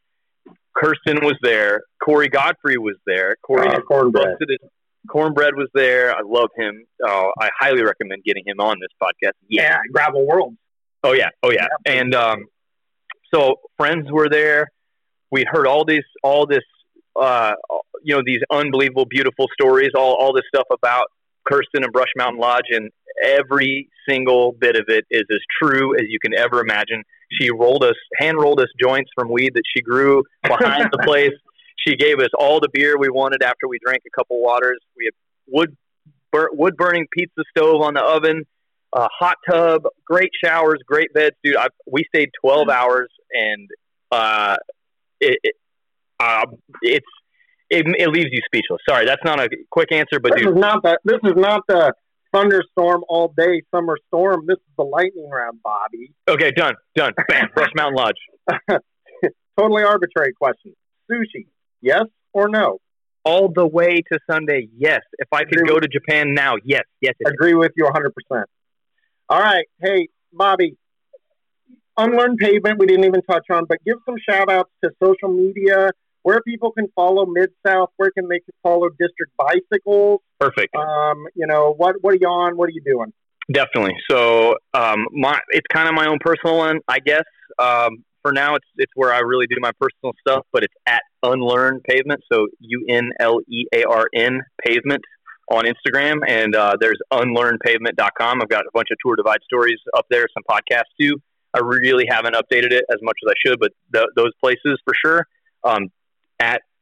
Kirsten was there. Corey Godfrey was there. Corey uh, cornbread. Cornbread was there. I love him. Oh, I highly recommend getting him on this podcast. Yeah, yeah Gravel World. Oh yeah, oh yeah. yeah. And um, so friends were there. We heard all these, all this, uh, you know, these unbelievable, beautiful stories. All all this stuff about Kirsten and Brush Mountain Lodge, and every single bit of it is as true as you can ever imagine. She rolled us, hand rolled us joints from weed that she grew behind the place. She gave us all the beer we wanted after we drank a couple waters. We had wood, bur- wood burning pizza stove on the oven, a hot tub, great showers, great beds, dude. I, we stayed twelve hours, and uh, it, it uh, it's it, it leaves you speechless. Sorry, that's not a quick answer, but this dude, is not the this is not the thunderstorm all day summer storm. This is the lightning round, Bobby. Okay, done, done. Bam, Brush Mountain Lodge. Totally arbitrary question. Sushi, yes or no? All the way to Sunday, yes. If I could Agree go to Japan now, yes, yes. yes. Agree with you one hundred percent. All right, hey, Bobby, Unlearned Pavement, we didn't even touch on, but give some shout-outs to social media, where people can follow Mid-South, where can they follow District Bicycles. Perfect. Um, you know, what what are you on? What are you doing? Definitely. So um, my it's kind of my own personal one, I guess. Um, for now, it's it's where I really do my personal stuff, but it's at Unlearn Pavement, so U N L E A R N Pavement on Instagram, and uh, there's unlearn pavement dot com. I've got a bunch of Tour Divide stories up there, some podcasts too. I really haven't updated it as much as I should, but th- those places for sure. Um, at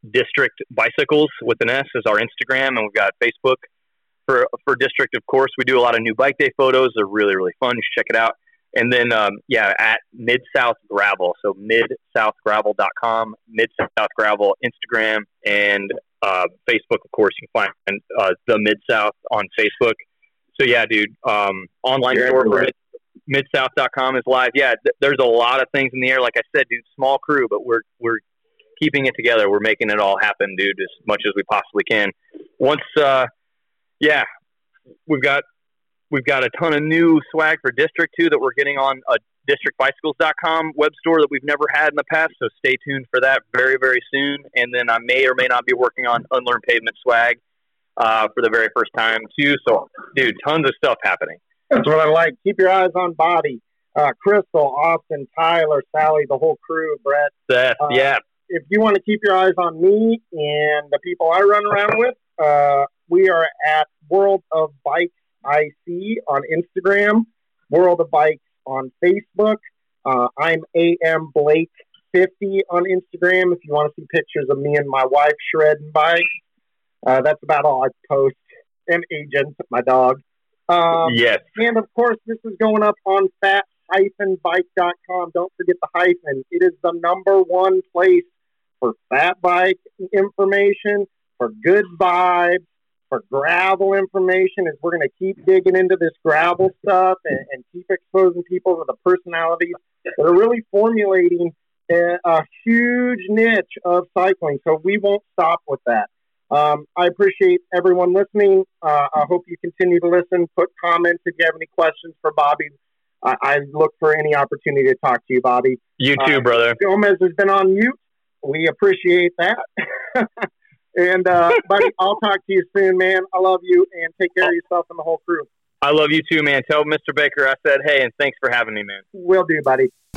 District Bicycles with an S is our Instagram, and we've got Facebook for for District. Of course, we do a lot of new bike day photos. They're really really fun. You should check it out. And then um, yeah, at Mid South Gravel, so mid south gravel dot com, Mid South Gravel Instagram and uh, Facebook. Of course, you can find uh, the Mid South on Facebook. So yeah, dude, um, online You're store everywhere. for mid south dot com is live. Yeah, th- there's a lot of things in the air. Like I said, dude, small crew, but we're we're keeping it together. We're making it all happen, dude, as much as we possibly can. Once, uh, yeah, we've got we've got a ton of new swag for District too that we're getting on a district bicycles dot com web store that we've never had in the past. So stay tuned for that very very soon. And then I may or may not be working on Unlearn Pavement swag uh, for the very first time too. So, dude, tons of stuff happening. That's what I like. Keep your eyes on Bobby, uh, Crystal, Austin, Tyler, Sally, the whole crew, Brett. Seth, Uh, yeah. If you want to keep your eyes on me and the people I run around with, uh, we are at World of Bikes I C on Instagram, World of Bikes on Facebook. Uh, I'm A M Blake fifty on Instagram if you want to see pictures of me and my wife shredding bikes. Uh, that's about all I post. And Agent, my dog. Um, Yes. And, of course, this is going up on fat dash bike dot com. Don't forget the hyphen. It is the number one place for fat bike information, for good vibes, for gravel information. Is we're going to keep digging into this gravel stuff and, and keep exposing people to the personalities that are really formulating a, a huge niche of cycling. So we won't stop with that. Um, I appreciate everyone listening. Uh, I hope you continue to listen. Put comments if you have any questions for Bobby. I, I look for any opportunity to talk to you, Bobby. You too, Uh, brother. Gomez has been on mute. We appreciate that. and, uh, buddy, I'll talk to you soon, man. I love you, and take care of yourself and the whole crew. I love you too, man. Tell Mister Baker I said hey, and thanks for having me, man. Will do, buddy.